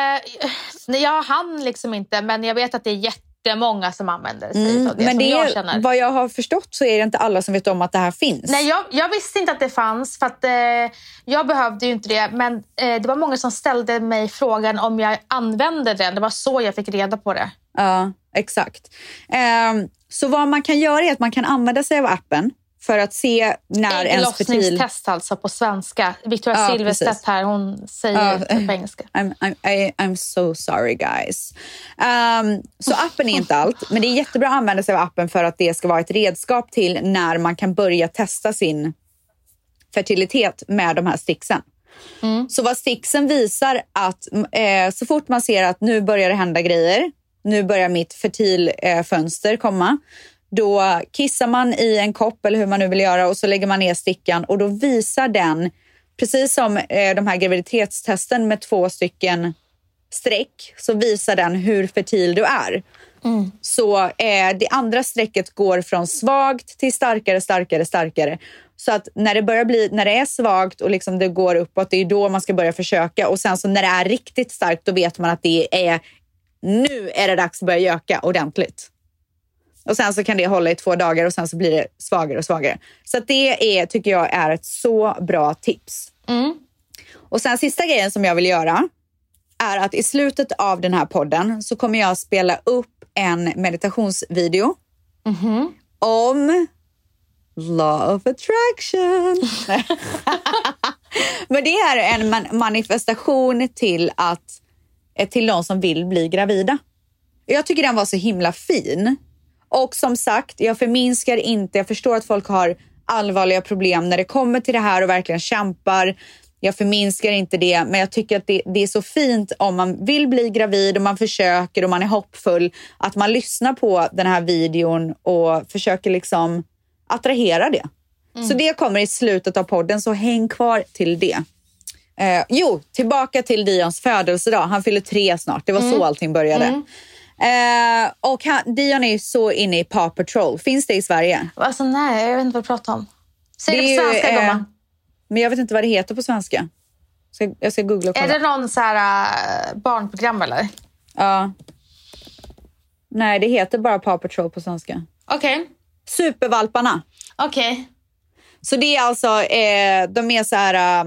Jag hann liksom inte, men jag vet att det är jättemånga som använder sig av det. Men som jag känner. Vad jag har förstått så är det inte alla som vet om att det här finns. Nej, jag visste inte att det fanns för att jag behövde ju inte det. Men det var många som ställde mig frågan om jag använde den. Det var så jag fick reda på det. Ja, exakt. Så vad man kan göra är att man kan använda sig av appen för att se när ens fertil... Ägglossningstest alltså på svenska. Victoria Silvstedt här, hon säger det på engelska. I'm so sorry guys. Så appen är inte allt, men det är jättebra att använda sig av appen för att det ska vara ett redskap till när man kan börja testa sin fertilitet med de här sticksen. Så vad sticksen visar att så fort man ser att nu börjar det hända grejer, nu börjar mitt fertilfönster komma, då kissar man i en kopp eller hur man nu vill göra och så lägger man ner stickan och då visar den, precis som de här graviditetstesten med 2 stycken streck, så visar den hur fertil du är. Så det andra strecket går från svagt till starkare. Så att när det är svagt och liksom det går uppåt, det är då man ska börja försöka. Och sen så när det är riktigt starkt, då vet man att nu är det dags att börja göka ordentligt. Och sen så kan det hålla i 2 dagar och sen så blir det svagare och svagare. Så att det tycker jag är ett så bra tips. Och sen sista grejen som jag vill göra är att i slutet av den här podden så kommer jag spela upp en meditationsvideo om Law of Attraction. Men det är en manifestation till de som vill bli gravida. Jag tycker den var så himla fin. Och som sagt, jag förminskar inte. Jag förstår att folk har allvarliga problem när det kommer till det här och verkligen kämpar. Jag förminskar inte det, men jag tycker att det är så fint om man vill bli gravid och man försöker och man är hoppfull, att man lyssnar på den här videon och försöker liksom attrahera det. Så det kommer i slutet av podden, så häng kvar till det. Tillbaka till Dions födelsedag. Han fyller 3 snart. Det var så allting började. Och Dion är så inne i Paw Patrol. Finns det i Sverige? Alltså nej, jag vet inte vad du pratar om. Säg det på svenska, gumman. Men jag vet inte vad det heter på svenska. Jag ska googla och kolla. Är det någon så här barnprogram eller? Ja. Nej, det heter bara Paw Patrol på svenska. Okej. Supervalparna. Okej. Så det är alltså, de är så här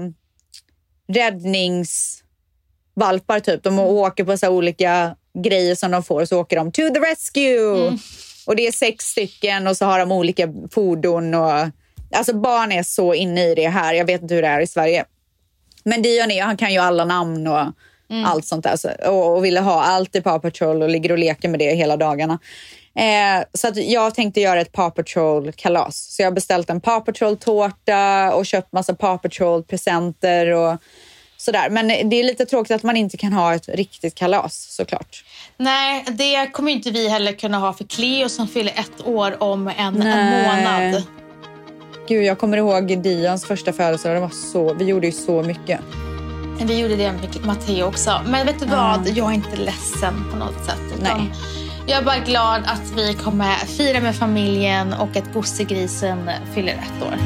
räddningsvalpar typ. De åker på så här olika grejer som de får och så åker de to the rescue. Och det är 6 stycken och så har de olika fordon och alltså barn är så inne i det här. Jag vet inte hur det är i Sverige. Men Dion han kan ju alla namn och allt sånt där. Och ville ha allt i Paw Patrol och ligger och leker med det hela dagarna. Så att jag tänkte göra ett Paw Patrol-kalas. Så jag har beställt en Paw Patrol-tårta och köpt massa Paw Patrol-presenter och sådär. Men det är lite tråkigt att man inte kan ha ett riktigt kalas, såklart. Nej, det kommer inte vi heller kunna ha för Cleo som fyller 1 år om en månad. Gud, jag kommer ihåg Dions första födelsedag. Vi gjorde ju så mycket. Vi gjorde det med Matteo också. Men vet du vad? Jag är inte ledsen på något sätt. Nej. Jag är bara glad att vi kommer fira med familjen och att gossegrisen fyller 1 år.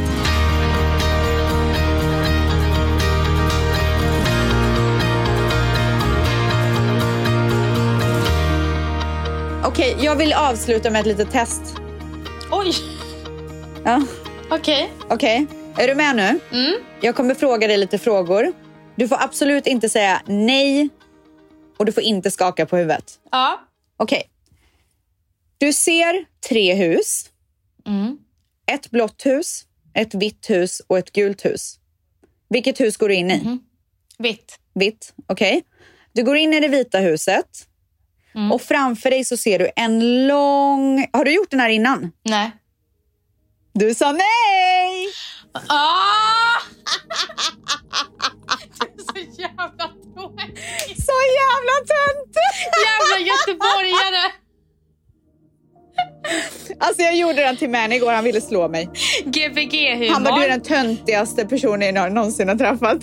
Okej, jag vill avsluta med ett litet test. Oj! Ja. Okej. Är du med nu? Jag kommer fråga dig lite frågor. Du får absolut inte säga nej och du får inte skaka på huvudet. Ja. Okej. Du ser 3 hus. Ett blått hus, ett vitt hus och ett gult hus. Vilket hus går du in i? Vitt, okej. Du går in i det vita huset. Och framför dig så ser du en lång... Har du gjort den här innan? Nej. Du sa nej! Så jävla tråkigt. Så jävla tönt! Jävla göteborgare. Alltså jag gjorde den till Manny igår, han ville slå mig. GBG-humor. Han var du den töntigaste personen jag någonsin har träffat.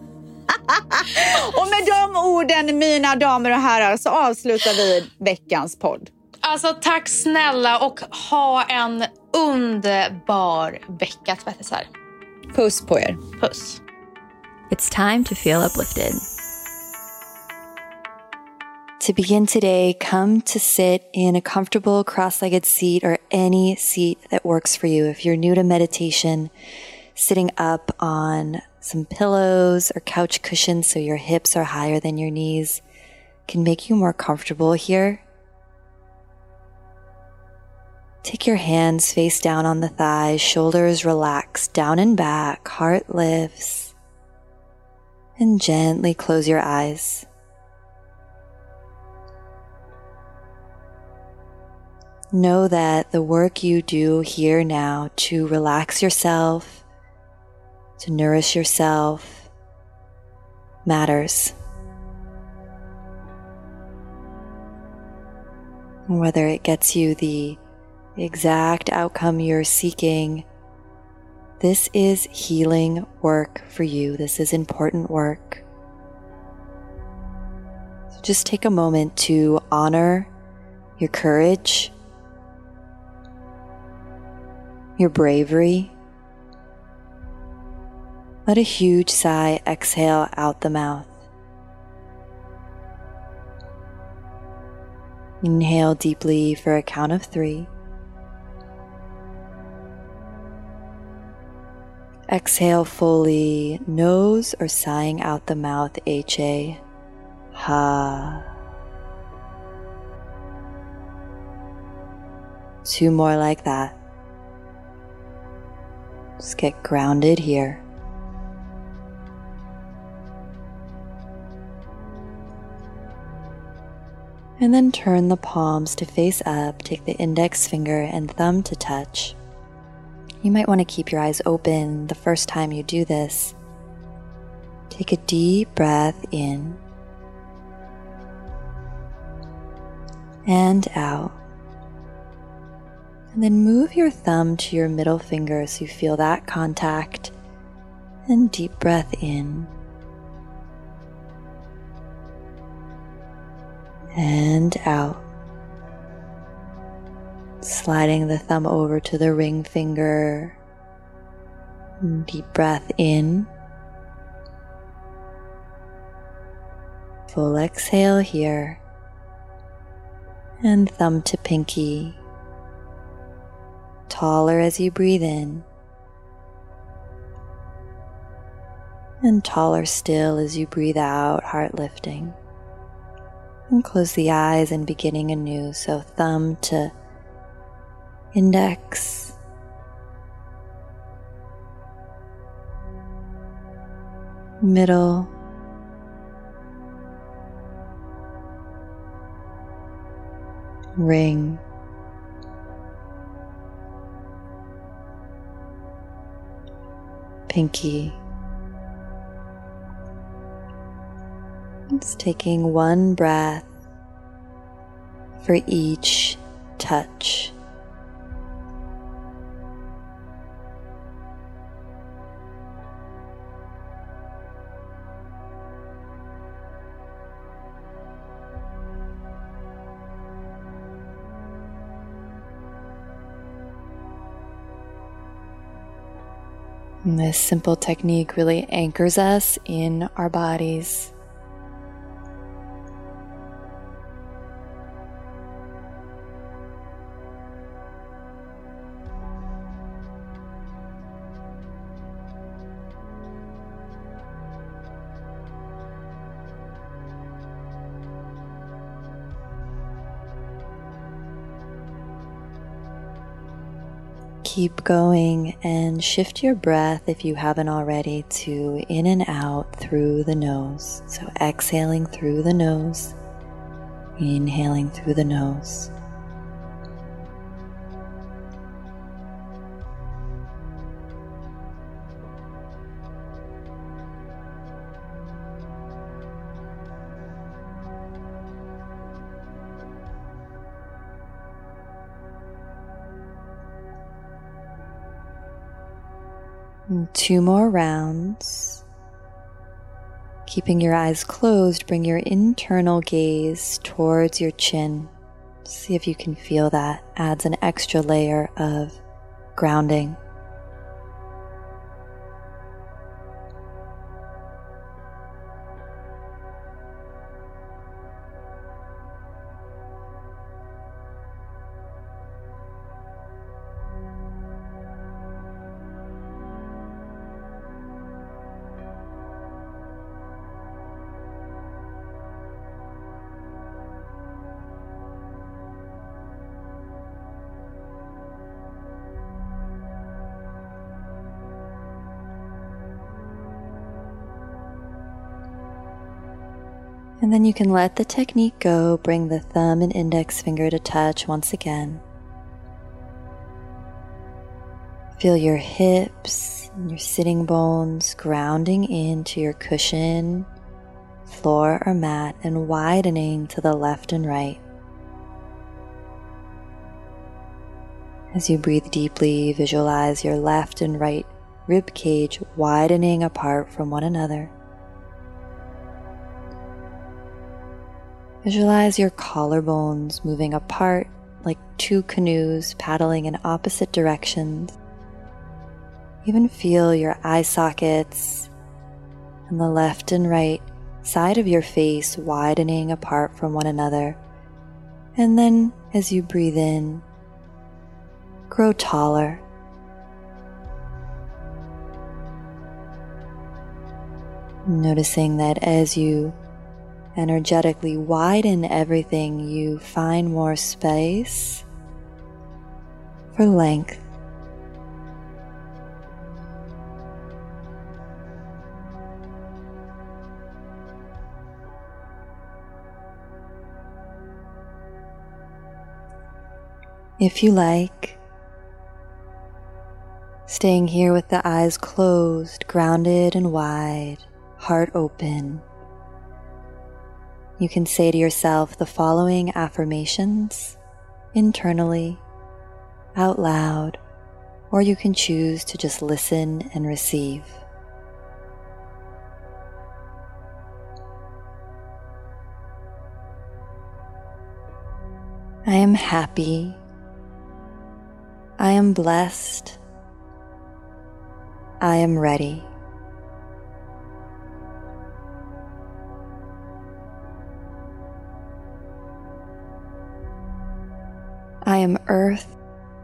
Och med de orden, mina damer och herrar, så avslutar vi veckans podd. Alltså tack snälla och ha en underbar vecka, tvättisar. Puss på er. Puss. It's time to feel uplifted. To begin today, come to sit in a comfortable cross-legged seat or any seat that works for you. If you're new to meditation, sitting up on some pillows or couch cushions so your hips are higher than your knees can make you more comfortable here. Take your hands face down on the thighs, shoulders relaxed, down and back, heart lifts, and gently close your eyes. Know that the work you do here now to relax yourself, to nourish yourself, matters. Whether it gets you the exact outcome you're seeking, this is healing work for you. This is important work. So just take a moment to honor your courage, your bravery. Let a huge sigh exhale out the mouth. Inhale deeply for a count of 3. Exhale fully, nose or sighing out the mouth, H-A, ha. 2 more like that. Just get grounded here. And then turn the palms to face up, take the index finger and thumb to touch. You might want to keep your eyes open the first time you do this. Take a deep breath in and out. And then move your thumb to your middle finger so you feel that contact, and deep breath in and out. Sliding the thumb over to the ring finger. Deep breath in. Full exhale here. And thumb to pinky. Taller as you breathe in. And taller still as you breathe out, heart lifting. And close the eyes and beginning anew. So thumb to index, middle, ring, pinky. Just taking one breath for each touch. And this simple technique really anchors us in our bodies. Keep going and shift your breath, if you haven't already, to in and out through the nose. So exhaling through the nose, inhaling through the nose. And 2 more rounds. Keeping your eyes closed, bring your internal gaze towards your chin. See if you can feel that. Adds an extra layer of grounding. And then you can let the technique go. Bring the thumb and index finger to touch once again. Feel your hips and your sitting bones grounding into your cushion, floor, or mat, and widening to the left and right. As you breathe deeply, visualize your left and right rib cage widening apart from one another. Visualize your collarbones moving apart like 2 canoes paddling in opposite directions. Even feel your eye sockets and the left and right side of your face widening apart from one another. And then as you breathe in, grow taller. Noticing that as you energetically widen everything, you find more space for length. If you like, staying here with the eyes closed, grounded and wide, heart open, you can say to yourself the following affirmations internally, out loud, or you can choose to just listen and receive. I am happy. I am blessed. I am ready. I am earth.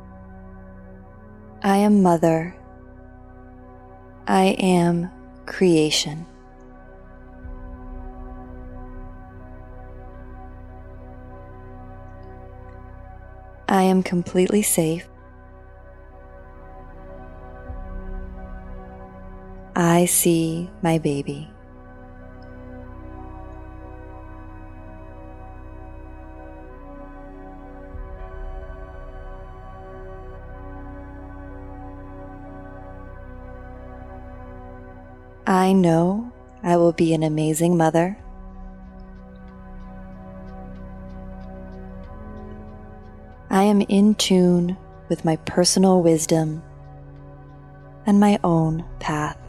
I am mother. I am creation. I am completely safe. I see my baby. I know I will be an amazing mother. I am in tune with my personal wisdom and my own path.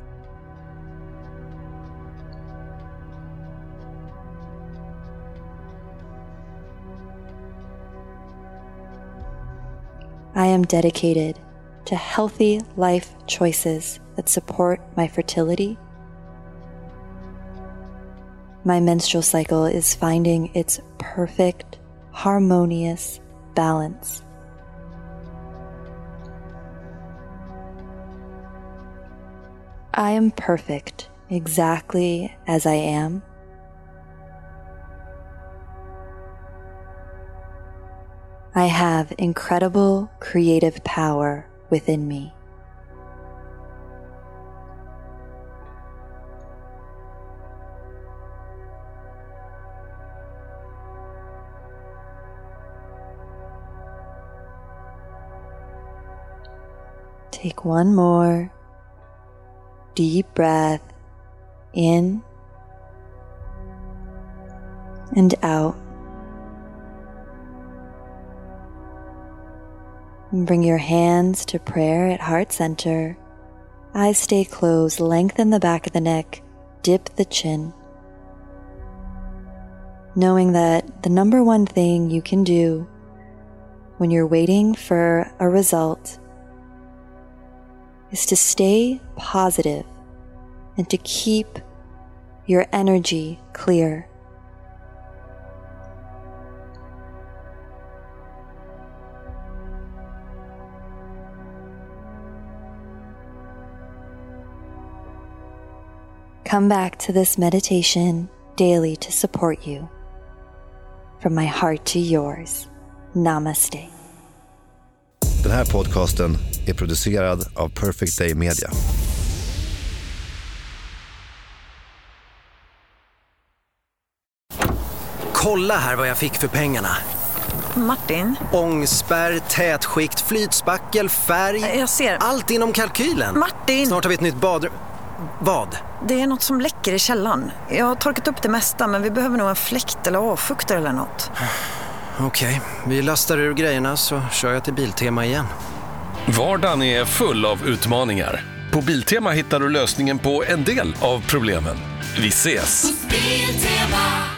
I am dedicated to healthy life choices that support my fertility. My menstrual cycle is finding its perfect, harmonious balance. I am perfect exactly as I am. I have incredible creative power within me. Take one more deep breath in and out. And bring your hands to prayer at heart center. Eyes stay closed, lengthen the back of the neck, dip the chin. Knowing that the number one thing you can do when you're waiting for a result is to stay positive and to keep your energy clear. Come back to this meditation daily to support you. From my heart to yours. Namaste. Den här podcasten är producerad av Perfect Day Media. Kolla här vad jag fick för pengarna. Martin? Ångspärr, tätskikt, flytspackel, färg. Jag ser. Allt inom kalkylen. Martin! Snart har vi ett nytt badrum. Vad? Det är något som läcker i källaren. Jag har torkat upp det mesta, men vi behöver nog en fläkt eller avfuktare eller något. Okej, vi lastar ur grejerna så kör jag till Biltema igen. Vardagen är full av utmaningar. På Biltema hittar du lösningen på en del av problemen. Vi ses! Biltema.